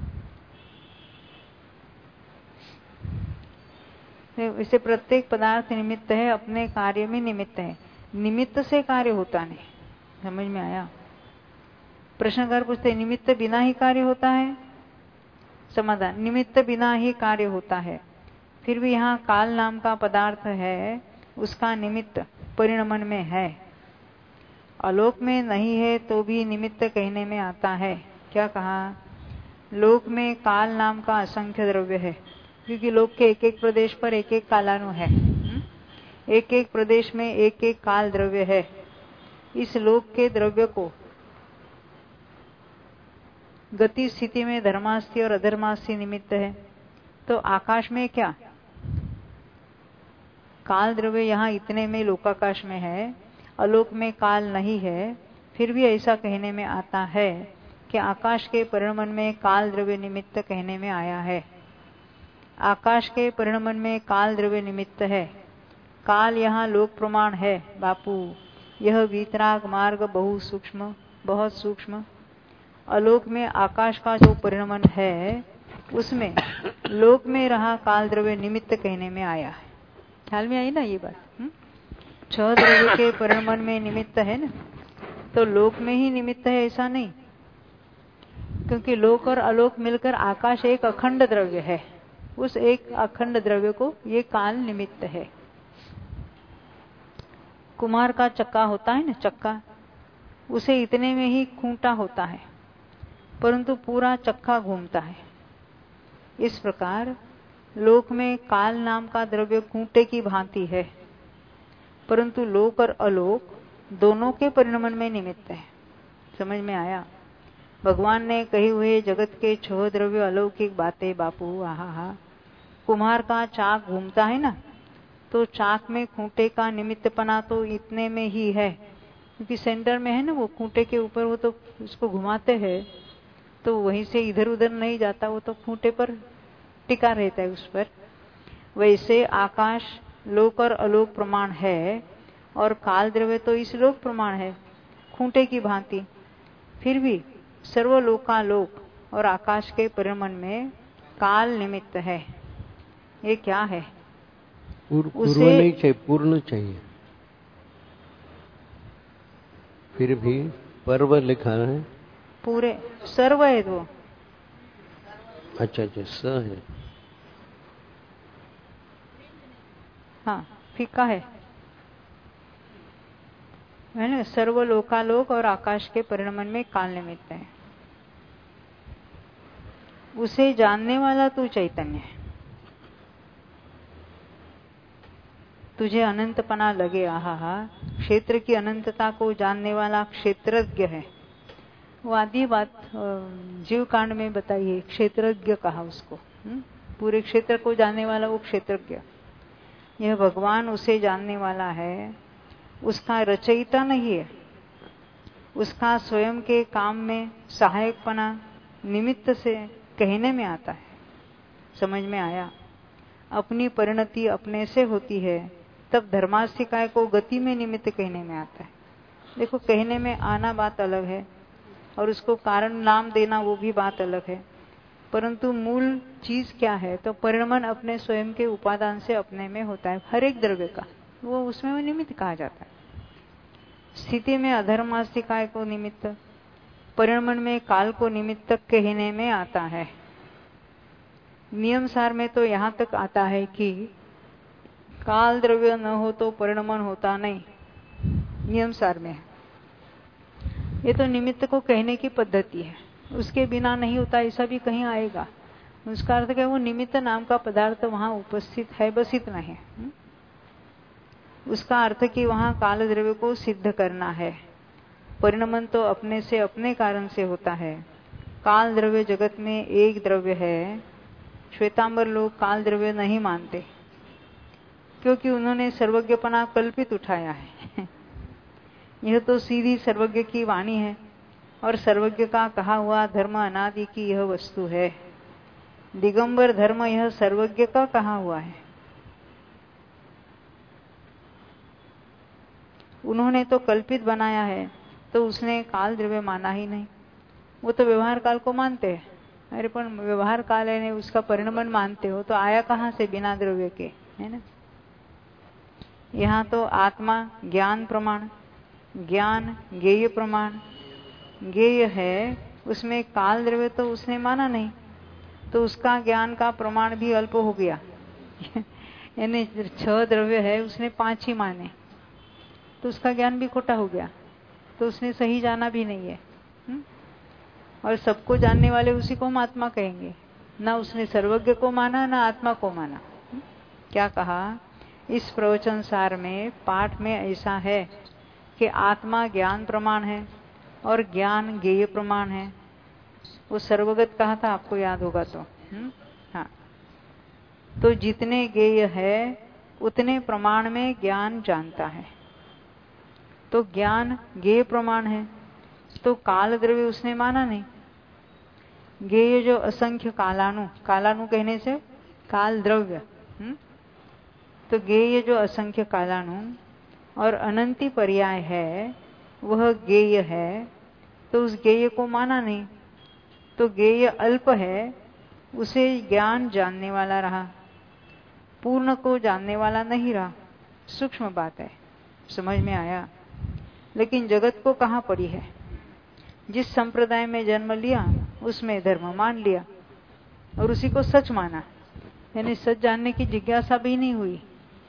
इसे प्रत्येक पदार्थ निमित्त है, अपने कार्य में निमित्त है। निमित्त से कार्य होता नहीं, समझ में आया? प्रश्नकार पूछते निमित्त बिना ही कार्य होता है? समाधान, निमित्त बिना ही कार्य होता है। फिर भी यहाँ काल नाम का पदार्थ है, उसका निमित्त परिणमन में है। अलोक में नहीं है तो भी निमित्त कहने में आता है। क्या कहा? लोक में काल नाम का असंख्य द्रव्य है, क्योंकि लोक के एक एक प्रदेश पर एक एक कालानु है। एक एक प्रदेश में एक एक काल द्रव्य है। इस लोक के द्रव्य को गति स्थिति में धर्मास्थी और अधर्मास्थी निमित्त है। तो आकाश में क्या काल द्रव्य यहाँ इतने में लोकाकाश में है, अलोक में काल नहीं है, फिर भी ऐसा कहने में आता है कि आकाश के परिणमन में काल द्रव्य निमित्त कहने में आया है। आकाश के परिणमन में काल द्रव्य निमित्त है। काल यहाँ लोक प्रमाण है बापू। यह वीतराग मार्ग बहुत सूक्ष्म। अलोक में आकाश का जो परिणमन है उसमें लोक में रहा काल द्रव्य निमित्त कहने में आया है। ख्याल में आई ना ये बात? 6 द्रव्य के परिणमन में निमित्त है ना, तो लोक में ही निमित्त है ऐसा नहीं, क्योंकि लोक और अलोक मिलकर आकाश एक अखंड द्रव्य है। उस एक अखंड द्रव्य को ये काल निमित्त है। कुम्हार का चक्का होता है ना, चक्का, उसे इतने में ही खूंटा होता है, परंतु पूरा चक्का घूमता है। इस प्रकार लोक में काल नाम का द्रव्य खूंटे की भांति है, परंतु लोक और अलोक दोनों के परिणमन में निमित्त है। समझ में आया? भगवान ने कही हुए जगत के 6 द्रव्य अलौकिक बातें बापू। आहा, कुम्हार का चाक घूमता है ना, तो चाक में खूंटे का निमित्तपना तो इतने में ही है, क्योंकि सेंटर में है ना वो खूंटे के ऊपर, वो तो उसको घुमाते हैं तो वहीं से इधर उधर नहीं जाता, वो तो खूंटे पर टिका रहता है उस पर। वैसे आकाश लोक और अलोक प्रमाण है और काल द्रव्य तो इस लोक प्रमाण है खूंटे की भांति। फिर भी सर्वलोकालोक और आकाश के परिणमन में काल निमित्त है। ये क्या है? पूर्व नहीं चाहिए, पूर्ण चाहिए। फिर भी पर्व लिखा है, पूरे सर्व है वो। अच्छा स है। हाँ, फीका है ना? सर्वलोकालोक और आकाश के परिणमन में काल निमित्त है। उसे जानने वाला तू चैतन्य है। तुझे अनंतपना लगे, आहा, क्षेत्र की अनंतता को जानने वाला क्षेत्रज्ञ है। वो आधी बात जीव कांड में बताइए, क्षेत्रज्ञ कहा उसको। पूरे क्षेत्र को जानने वाला वो क्षेत्रज्ञ। यह भगवान उसे जानने वाला है, उसका रचयिता नहीं है। उसका स्वयं के काम में सहायकपना निमित्त से कहने में आता है। समझ में आया? अपनी परिणति अपने से होती है, तब धर्मास्तिकाय को गति में निमित्त कहने में आता है। देखो, कहने में आना बात अलग है और उसको कारण नाम देना वो भी बात अलग है, परंतु मूल चीज क्या है? तो परिणमन अपने स्वयं के उपादान से अपने में होता है। हर एक द्रव्य का वो उसमें वो निमित्त कहा जाता है। स्थिति में अधर्मास्तिकाय को निमित्त, परिणमन में काल को निमित्त कहने में आता है। नियम सार में तो यहाँ तक आता है कि काल द्रव्य न हो तो परिणमन होता नहीं, नियम सार में। ये तो निमित्त को कहने की पद्धति है, उसके बिना नहीं होता ऐसा भी कहीं आएगा। उसका अर्थ क्या? वो निमित्त नाम का पदार्थ वहां उपस्थित है, बस इतना है। उसका अर्थ कि वहां काल द्रव्य को सिद्ध करना है। परिणमन तो अपने से अपने कारण से होता है। काल द्रव्य जगत में एक द्रव्य है। श्वेतांबर लोग काल द्रव्य नहीं मानते, क्योंकि उन्होंने सर्वज्ञपना कल्पित उठाया है। यह तो सीधी सर्वज्ञ की वाणी है और सर्वज्ञ का कहा हुआ धर्म अनादि की यह वस्तु है। दिगंबर धर्म यह सर्वज्ञ का कहा हुआ है। उन्होंने तो कल्पित बनाया है, तो उसने काल द्रव्य माना ही नहीं। वो तो व्यवहार काल को मानते हैं। अरे पर व्यवहार काल है, उसका परिणमन मानते हो तो आया कहां से बिना द्रव्य के, है ना? यहाँ तो आत्मा ज्ञान प्रमाण, ज्ञान ज्ञेय प्रमाण, ज्ञेय है उसमें काल द्रव्य तो उसने माना नहीं, तो उसका ज्ञान का प्रमाण भी अल्प हो गया। यानी 6 द्रव्य है, उसने 5 ही माने, तो उसका ज्ञान भी खोटा हो गया, तो उसने सही जाना भी नहीं है। और सबको जानने वाले उसी को हम आत्मा कहेंगे, ना उसने सर्वज्ञ को माना ना आत्मा को माना। क्या कहा इस प्रवचन सार में, पाठ में ऐसा है कि आत्मा ज्ञान प्रमाण है और ज्ञान ज्ञेय प्रमाण है। वो सर्वगत कहा था, आपको याद होगा तो। हाँ, तो जितने ज्ञेय है उतने प्रमाण में ज्ञान जानता है, तो ज्ञान ज्ञेय प्रमाण है। तो काल द्रव्य उसने माना नहीं। ज्ञेय जो असंख्य कालानु, कालानु कहने से काल द्रव्य, तो ज्ञेय जो असंख्य कालानु और अनंती पर्याय है वह ज्ञेय है, तो उस ज्ञेय को माना नहीं, तो ज्ञेय अल्प है, उसे ज्ञान जानने वाला रहा, पूर्ण को जानने वाला नहीं रहा। सूक्ष्म बात है, समझ में आया। लेकिन जगत को कहाँ पड़ी है, जिस संप्रदाय में जन्म लिया उसमें धर्म मान लिया और उसी को सच माना, यानी सच जानने की जिज्ञासा भी नहीं हुई।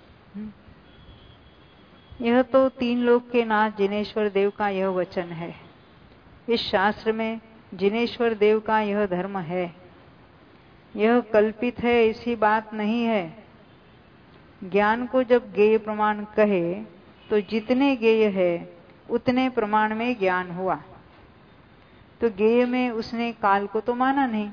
यह तो 3 लोक के नाथ जिनेश्वर देव का यह वचन है। इस शास्त्र में जिनेश्वर देव का यह धर्म है, यह कल्पित है ऐसी बात नहीं है। ज्ञान को जब ज्ञेय प्रमाण कहे तो जितने ज्ञेय है उतने प्रमाण में ज्ञान हुआ, तो ज्ञेय में उसने काल को तो माना नहीं।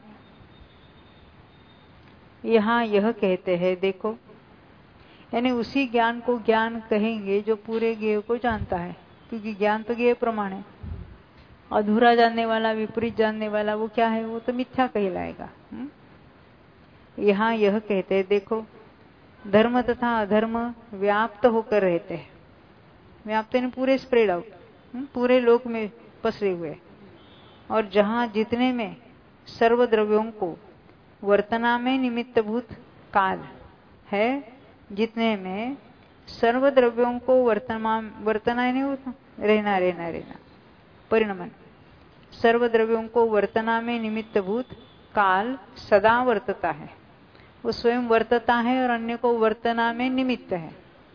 यहां यह कहते हैं, देखो, यानी उसी ज्ञान को ज्ञान कहेंगे जो पूरे ज्ञेय को जानता है, क्योंकि ज्ञान तो ज्ञेय प्रमाण है। अधूरा जानने वाला, विपरीत जानने वाला, वो क्या है, वो तो मिथ्या कहलाएगा। यहां यह कहते हैं, देखो, धर्म तथा अधर्म व्याप्त होकर रहते हैं। व्याप्त यानी पूरे स्प्रेड आउट, पूरे लोक में पसरे हुए, और जहां जितने में सर्व द्रव्यों को वर्तना में निमित्तभूत काल है, जितने में सर्व द्रव्यों को वर्तना नहीं होता, रहना परिणमन, सर्व द्रव्यों को वर्तना में निमित्तभूत काल सदा वर्तता है। वो स्वयं वर्तता है और अन्य को वर्तना में निमित्त है।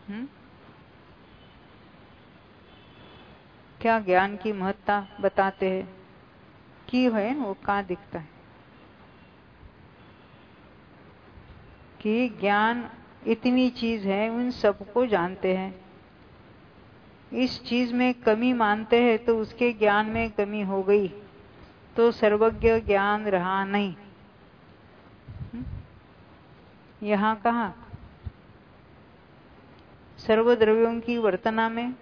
क्या ज्ञान की महत्ता बताते हैं कि है वो कहाँ दिखता है कि ज्ञान इतनी चीज है, उन सबको जानते हैं। इस चीज में कमी मानते हैं तो उसके ज्ञान में कमी हो गई, तो सर्वज्ञ ज्ञान रहा नहीं। यहां कहा सर्वद्रव्यों की वर्तना में,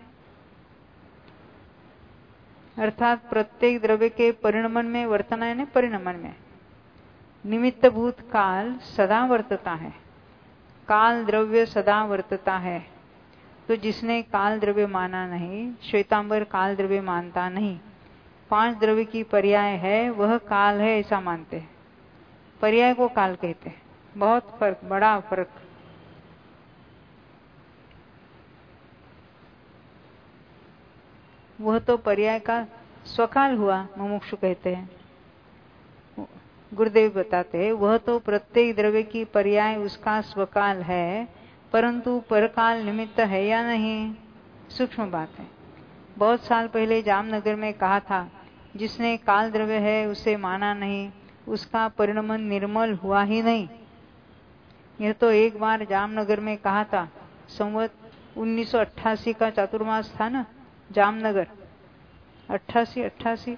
अर्थात प्रत्येक द्रव्य के परिणमन में, वर्तना है ना, परिणमन में निमित्तभूत काल सदा वर्तता है। काल द्रव्य सदा वर्तता है, तो जिसने काल द्रव्य माना नहीं, श्वेतांबर काल द्रव्य मानता नहीं, 5 द्रव्य की पर्याय है वह काल है ऐसा मानते हैं। पर्याय को काल कहते हैं। बहुत फर्क, बड़ा फर्क। वह तो पर्याय का स्वकाल हुआ, मुमुक्षु कहते हैं। गुरुदेव बताते हैं, वह तो प्रत्येक द्रव्य की पर्याय उसका स्वकाल है, परंतु परकाल निमित्त है या नहीं, सूक्ष्म बात है। बहुत साल पहले जामनगर में कहा था, जिसने काल द्रव्य है उसे माना नहीं, उसका परिणमन निर्मल हुआ ही नहीं। यह तो एक बार जामनगर में कहा था, संवत 1988 का चातुर्मास था ना, जामनगर 88 89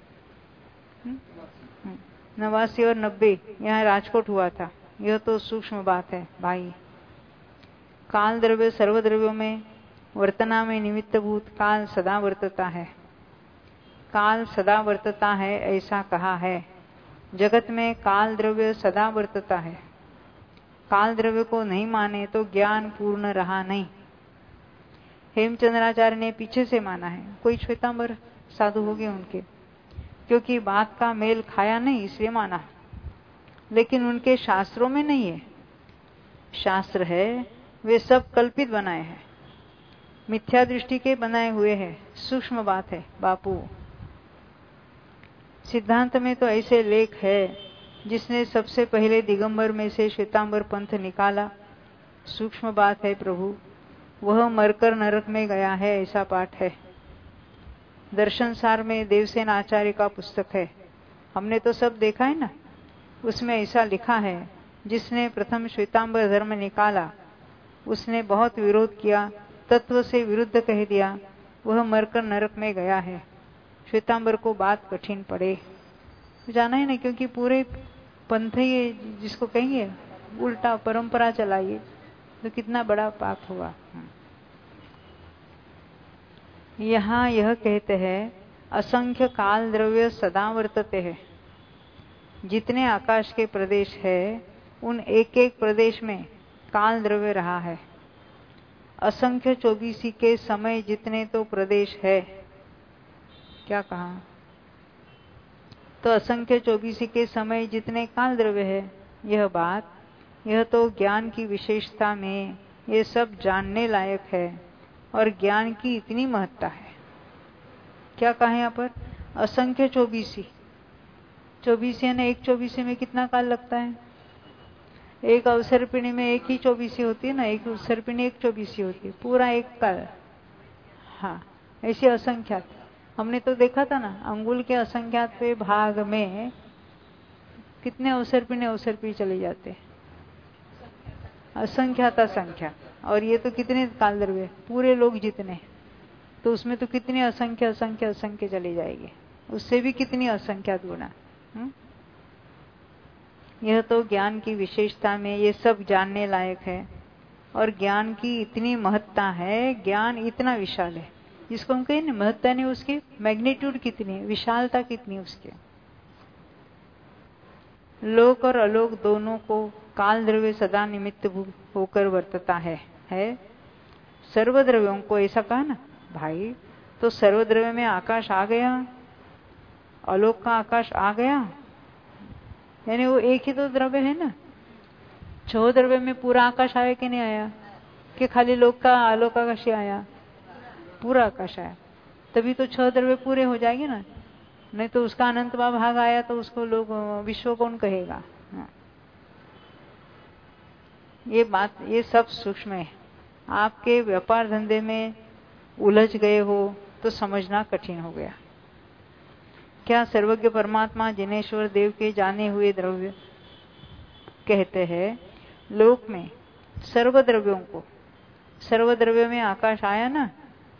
और 90 यहाँ राजकोट हुआ था। यह तो सूक्ष्म बात है भाई। काल द्रव्य सर्वद्रव्यों में वर्तना में निमित्तभूत काल सदा वर्तता है। काल सदा वर्तता है ऐसा कहा है। जगत में काल द्रव्य सदा वर्तता है। काल द्रव्य को नहीं माने तो ज्ञान पूर्ण रहा नहीं। हेमचंद्राचार्य ने पीछे से माना है, कोई श्वेतांबर साधु हो गए उनके, क्योंकि बात का मेल खाया नहीं इसलिए माना, लेकिन उनके शास्त्रों में नहीं है। शास्त्र है वे सब कल्पित बनाए हैं। मिथ्या दृष्टि के बनाए हुए हैं, सूक्ष्म बात है बापू। सिद्धांत में तो ऐसे लेख है, जिसने सबसे पहले दिगंबर में से श्वेतांबर पंथ निकाला, सूक्ष्म बात है प्रभु। वह मरकर नरक में गया है, ऐसा पाठ है। दर्शन सार में देवसेन आचार्य का पुस्तक है, हमने तो सब देखा है ना। उसमें ऐसा लिखा है, जिसने प्रथम श्वेतांबर धर्म निकाला, उसने बहुत विरोध किया, तत्व से विरुद्ध कह दिया, वह मरकर नरक में गया है। श्वेतांबर को बात कठिन पड़े, जाना है ना, क्योंकि पूरे पंथ ही जिसको कहेंगे उल्टा परंपरा चलाइए तो कितना बड़ा पाप हुआ। यहाँ यह कहते हैं, असंख्य काल द्रव्य सदा वर्तते हैं। जितने आकाश के प्रदेश है, उन एक एक प्रदेश में काल द्रव्य रहा है। असंख्य 24 के समय जितने तो प्रदेश है, क्या कहा, तो असंख्य 24 के समय जितने काल द्रव्य है, यह बात, यह तो ज्ञान की विशेषता में ये सब जानने लायक है, और ज्ञान की इतनी महत्ता है। क्या कहा यहाँ पर, असंख्य 24 यानी एक 24 में कितना काल लगता है? एक अवसर्पिणी में एक ही 24 होती है ना, एक अवसर्पिणी एक 24 होती है, पूरा एक काल। हाँ, ऐसे असंख्यात हमने तो देखा था ना, अंगुल के असंख्यात पे भाग में कितने अवसर्पिणी चले जाते हैं, असंख्यात असंख्यात। और ये तो कितने काल द्रव्य, पूरे लोग जितने, तो उसमें तो कितनी असंख्य चली जाएगी, उससे भी कितनी असंख्यात गुना। यह तो ज्ञान की विशेषता में ये सब जानने लायक है, और ज्ञान की इतनी महत्ता है, ज्ञान इतना विशाल है, जिसको हम कहें ना महत्ता नहीं, उसकी मैग्नीट्यूड कितनी है, विशालता कितनी उसके। लोक और अलोक दोनों को काल द्रव्य सदा निमित्त होकर वर्तता है। सर्वद्रव्यों को ऐसा कहा ना भाई, तो सर्वद्रव्य में आकाश आ गया, अलोक का आकाश आ गया, यानी वो एक ही तो द्रव्य है ना। 6 द्रव्य में पूरा आकाश आया कि नहीं आया, कि खाली लोक का आलोक आकाश ही आया, पूरा आकाश आया, तभी तो 6 द्रव्य पूरे हो जाएंगे ना। नहीं तो उसका अनंत भाग आया तो उसको लोग विश्व कौन कहेगा। ये बात, ये सब सूक्ष्म है। आपके व्यापार धंधे में उलझ गए हो तो समझना कठिन हो गया। क्या सर्वज्ञ परमात्मा जिनेश्वर देव के जाने हुए द्रव्य कहते हैं, लोक में सर्वद्रव्यों को, सर्वद्रव्य में आकाश आया ना,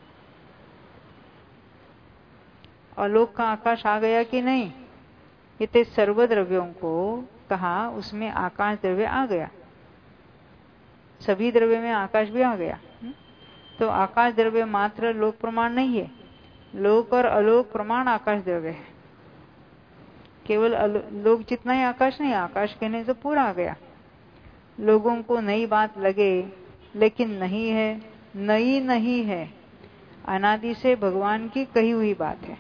आलोक का आकाश आ गया कि नहीं, ये सर्वद्रव्यों को कहा, उसमें आकाश द्रव्य आ गया, सभी द्रव्य में आकाश भी आ गया। तो आकाश द्रव्य मात्र लोक प्रमाण नहीं है, लोक और अलोक प्रमाण आकाश द्रव्य है। केवल लोक जितना ही आकाश नहीं, आकाश कहने से पूरा आ गया। लोगों को नई बात लगे, लेकिन नहीं है, नई नहीं है, अनादि से भगवान की कही हुई बात है।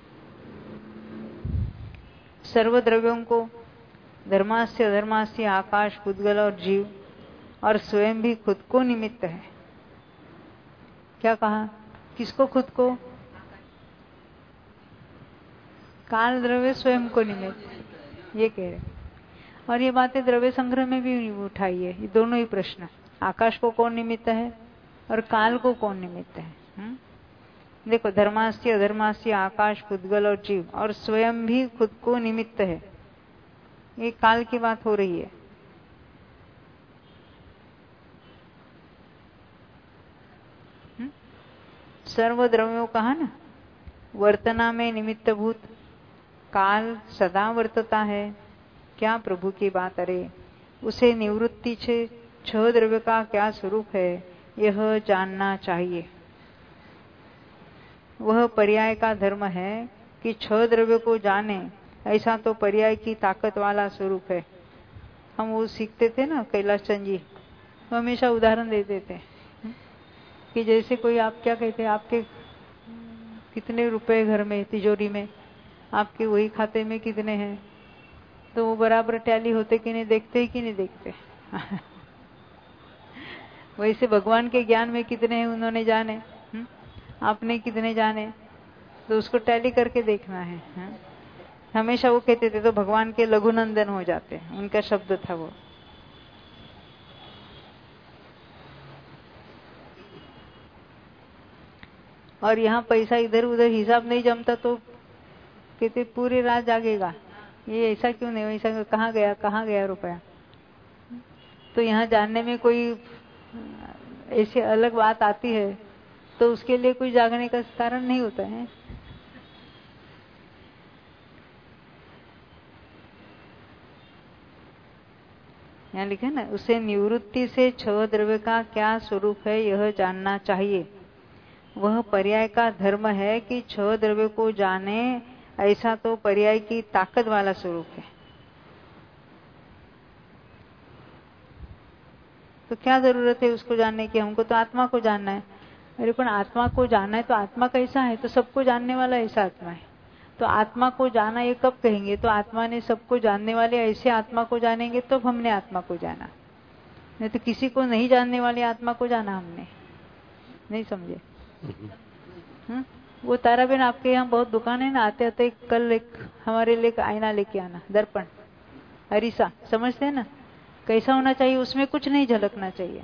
सर्वद्रव्यों को धर्मास्य अधर्मास्य आकाश, पुद्गल और जीव, और स्वयं भी खुद को निमित्त है। क्या कहा, किसको खुद को, काल द्रव्य स्वयं को निमित्त, ये कह रहे। और ये बातें द्रव्य संग्रह में भी उठाई है, ये दोनों ही प्रश्न, आकाश को कौन निमित्त है और काल को कौन निमित्त है। देखो, धर्मास्य अधर्मास्य आकाश, पुद्गल और जीव, और स्वयं भी खुद को निमित्त है, ये काल की बात हो रही है। सर्वद्रव्यों कहा ना, वर्तना में निमित्तभूत काल सदा वर्तता है। क्या प्रभु की बात, अरे उसे निवृत्ति से 6 द्रव्य का क्या स्वरूप है, यह जानना चाहिए। वह पर्याय का धर्म है कि 6 द्रव्य को जाने, ऐसा तो पर्याय की ताकत वाला स्वरूप है। हम वो सीखते थे ना, कैलाश चंद जी तो हमेशा उदाहरण देते थे कि जैसे कोई, आप क्या कहते हैं, आपके कितने रुपए घर में तिजोरी में, आपके वही खाते में कितने हैं, तो वो बराबर टैली होते कि नहीं, देखते ही कि नहीं देखते। वैसे भगवान के ज्ञान में कितने हैं उन्होंने जाने, आपने कितने जाने, तो उसको टैली करके देखना है। हाँ? हमेशा वो कहते थे तो भगवान के लघुनंदन हो जाते हैं, उनका शब्द था वो। और यहाँ पैसा इधर उधर हिसाब नहीं जमता तो कहते पूरी रात जागेगा, ये ऐसा क्यों नहीं, वैसा कहाँ गया रुपया। तो यहाँ जानने में कोई ऐसी अलग बात आती है तो उसके लिए कोई जागने का कारण नहीं होता है। यहाँ लिखा है ना, उसे निवृत्ति से 6 द्रव्य का क्या स्वरूप है यह जानना चाहिए। वह पर्याय का धर्म है कि 6 द्रव्य को जाने, ऐसा तो पर्याय की ताकत वाला स्वरूप है। तो क्या जरूरत है उसको जानने की, हमको तो आत्मा को जानना है। अरे पण आत्मा को जानना है तो आत्मा कैसा है, तो सबको जानने वाला ऐसा आत्मा है। तो आत्मा को जाना ये कब कहेंगे, तो आत्मा ने सबको जानने वाले ऐसे आत्मा को जानेंगे तो हमने आत्मा को जाना, नहीं तो किसी को नहीं जानने वाली आत्मा को जाना हमने। नहीं समझे? वो तारा बहन आपके यहाँ बहुत दुकान है ना, आते आते कल एक हमारे लिए आईना लेके आना, दर्पण हरीसा, समझते हैं ना कैसा होना चाहिए, उसमें कुछ नहीं झलकना चाहिए।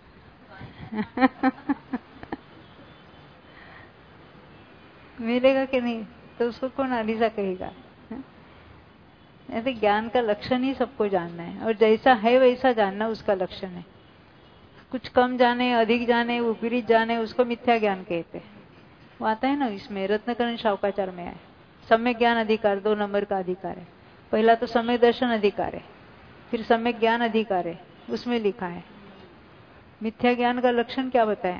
मिलेगा कि नहीं, तो उसको कौन हरीसा कहेगा। ऐसे ज्ञान का लक्षण ही सबको जानना है, और जैसा है वैसा जानना उसका लक्षण है। कुछ कम जाने, अधिक जाने, विपरीत जाने, उसको मिथ्या ज्ञान कहते हैं। वो आता है ना इसमें, रत्नकरण शावकाचार में है। सम्यक ज्ञान अधिकार 2 नंबर का अधिकार है। पहला तो सम्यक दर्शन अधिकार है, फिर सम्यक ज्ञान अधिकार है, उसमें लिखा है मिथ्या ज्ञान का लक्षण क्या बताए।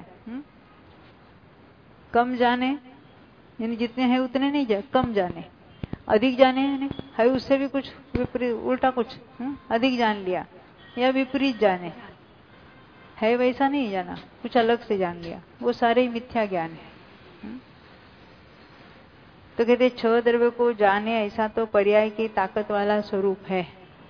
कम जाने यानी जितने हैं उतने नहीं जाए, कम जाने। अधिक जाने है उससे भी कुछ विपरीत, उल्टा कुछ अधिक जान लिया, या विपरीत जाने है वैसा नहीं जाना, कुछ अलग से जान लिया, वो सारे मिथ्या ज्ञान है। तो कहते 6 द्रव्य को जाने, ऐसा तो पर्याय की ताकत वाला स्वरूप है।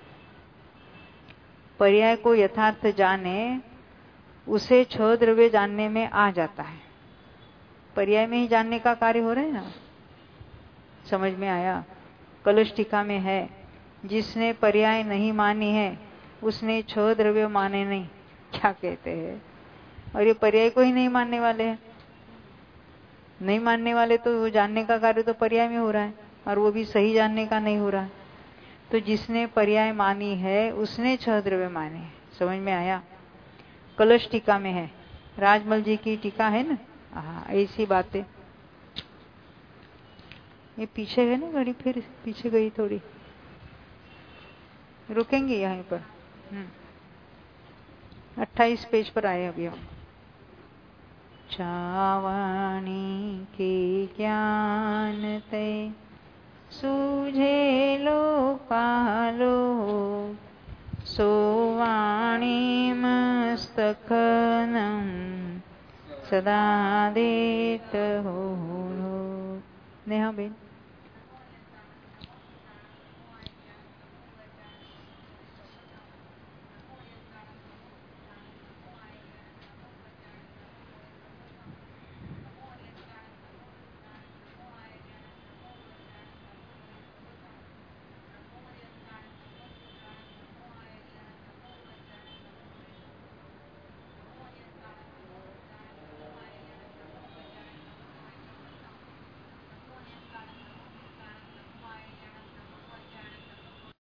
पर्याय को यथार्थ जाने, उसे 6 द्रव्य जानने में आ जाता है। पर्याय में ही जानने का कार्य हो रहा है ना, समझ में आया? कलश टीका में है, जिसने पर्याय नहीं मानी है उसने 6 द्रव्य माने नहीं, क्या कहते हैं। और ये पर्याय को ही नहीं मानने वाले हैं, नहीं मानने वाले तो वो जानने का कार्य तो पर्याय में हो रहा है, और वो भी सही जानने का नहीं हो रहा है। तो जिसने पर्याय मानी है उसने 6 द्रव्य माने हैं। समझ में आया? कलश टीका में है, राजमल जी की टीका है ना। हाँ, ऐसी बातें। ये पीछे है ना घड़ी, फिर पीछे गई थोड़ी, रुकेंगे यहीं पर। 28 पेज पर आए अभी हम। चावाणी के ज्ञान ते सूझे लोकालो, सोवाणी मस्तकनम सदा देत हो। नेहा बेन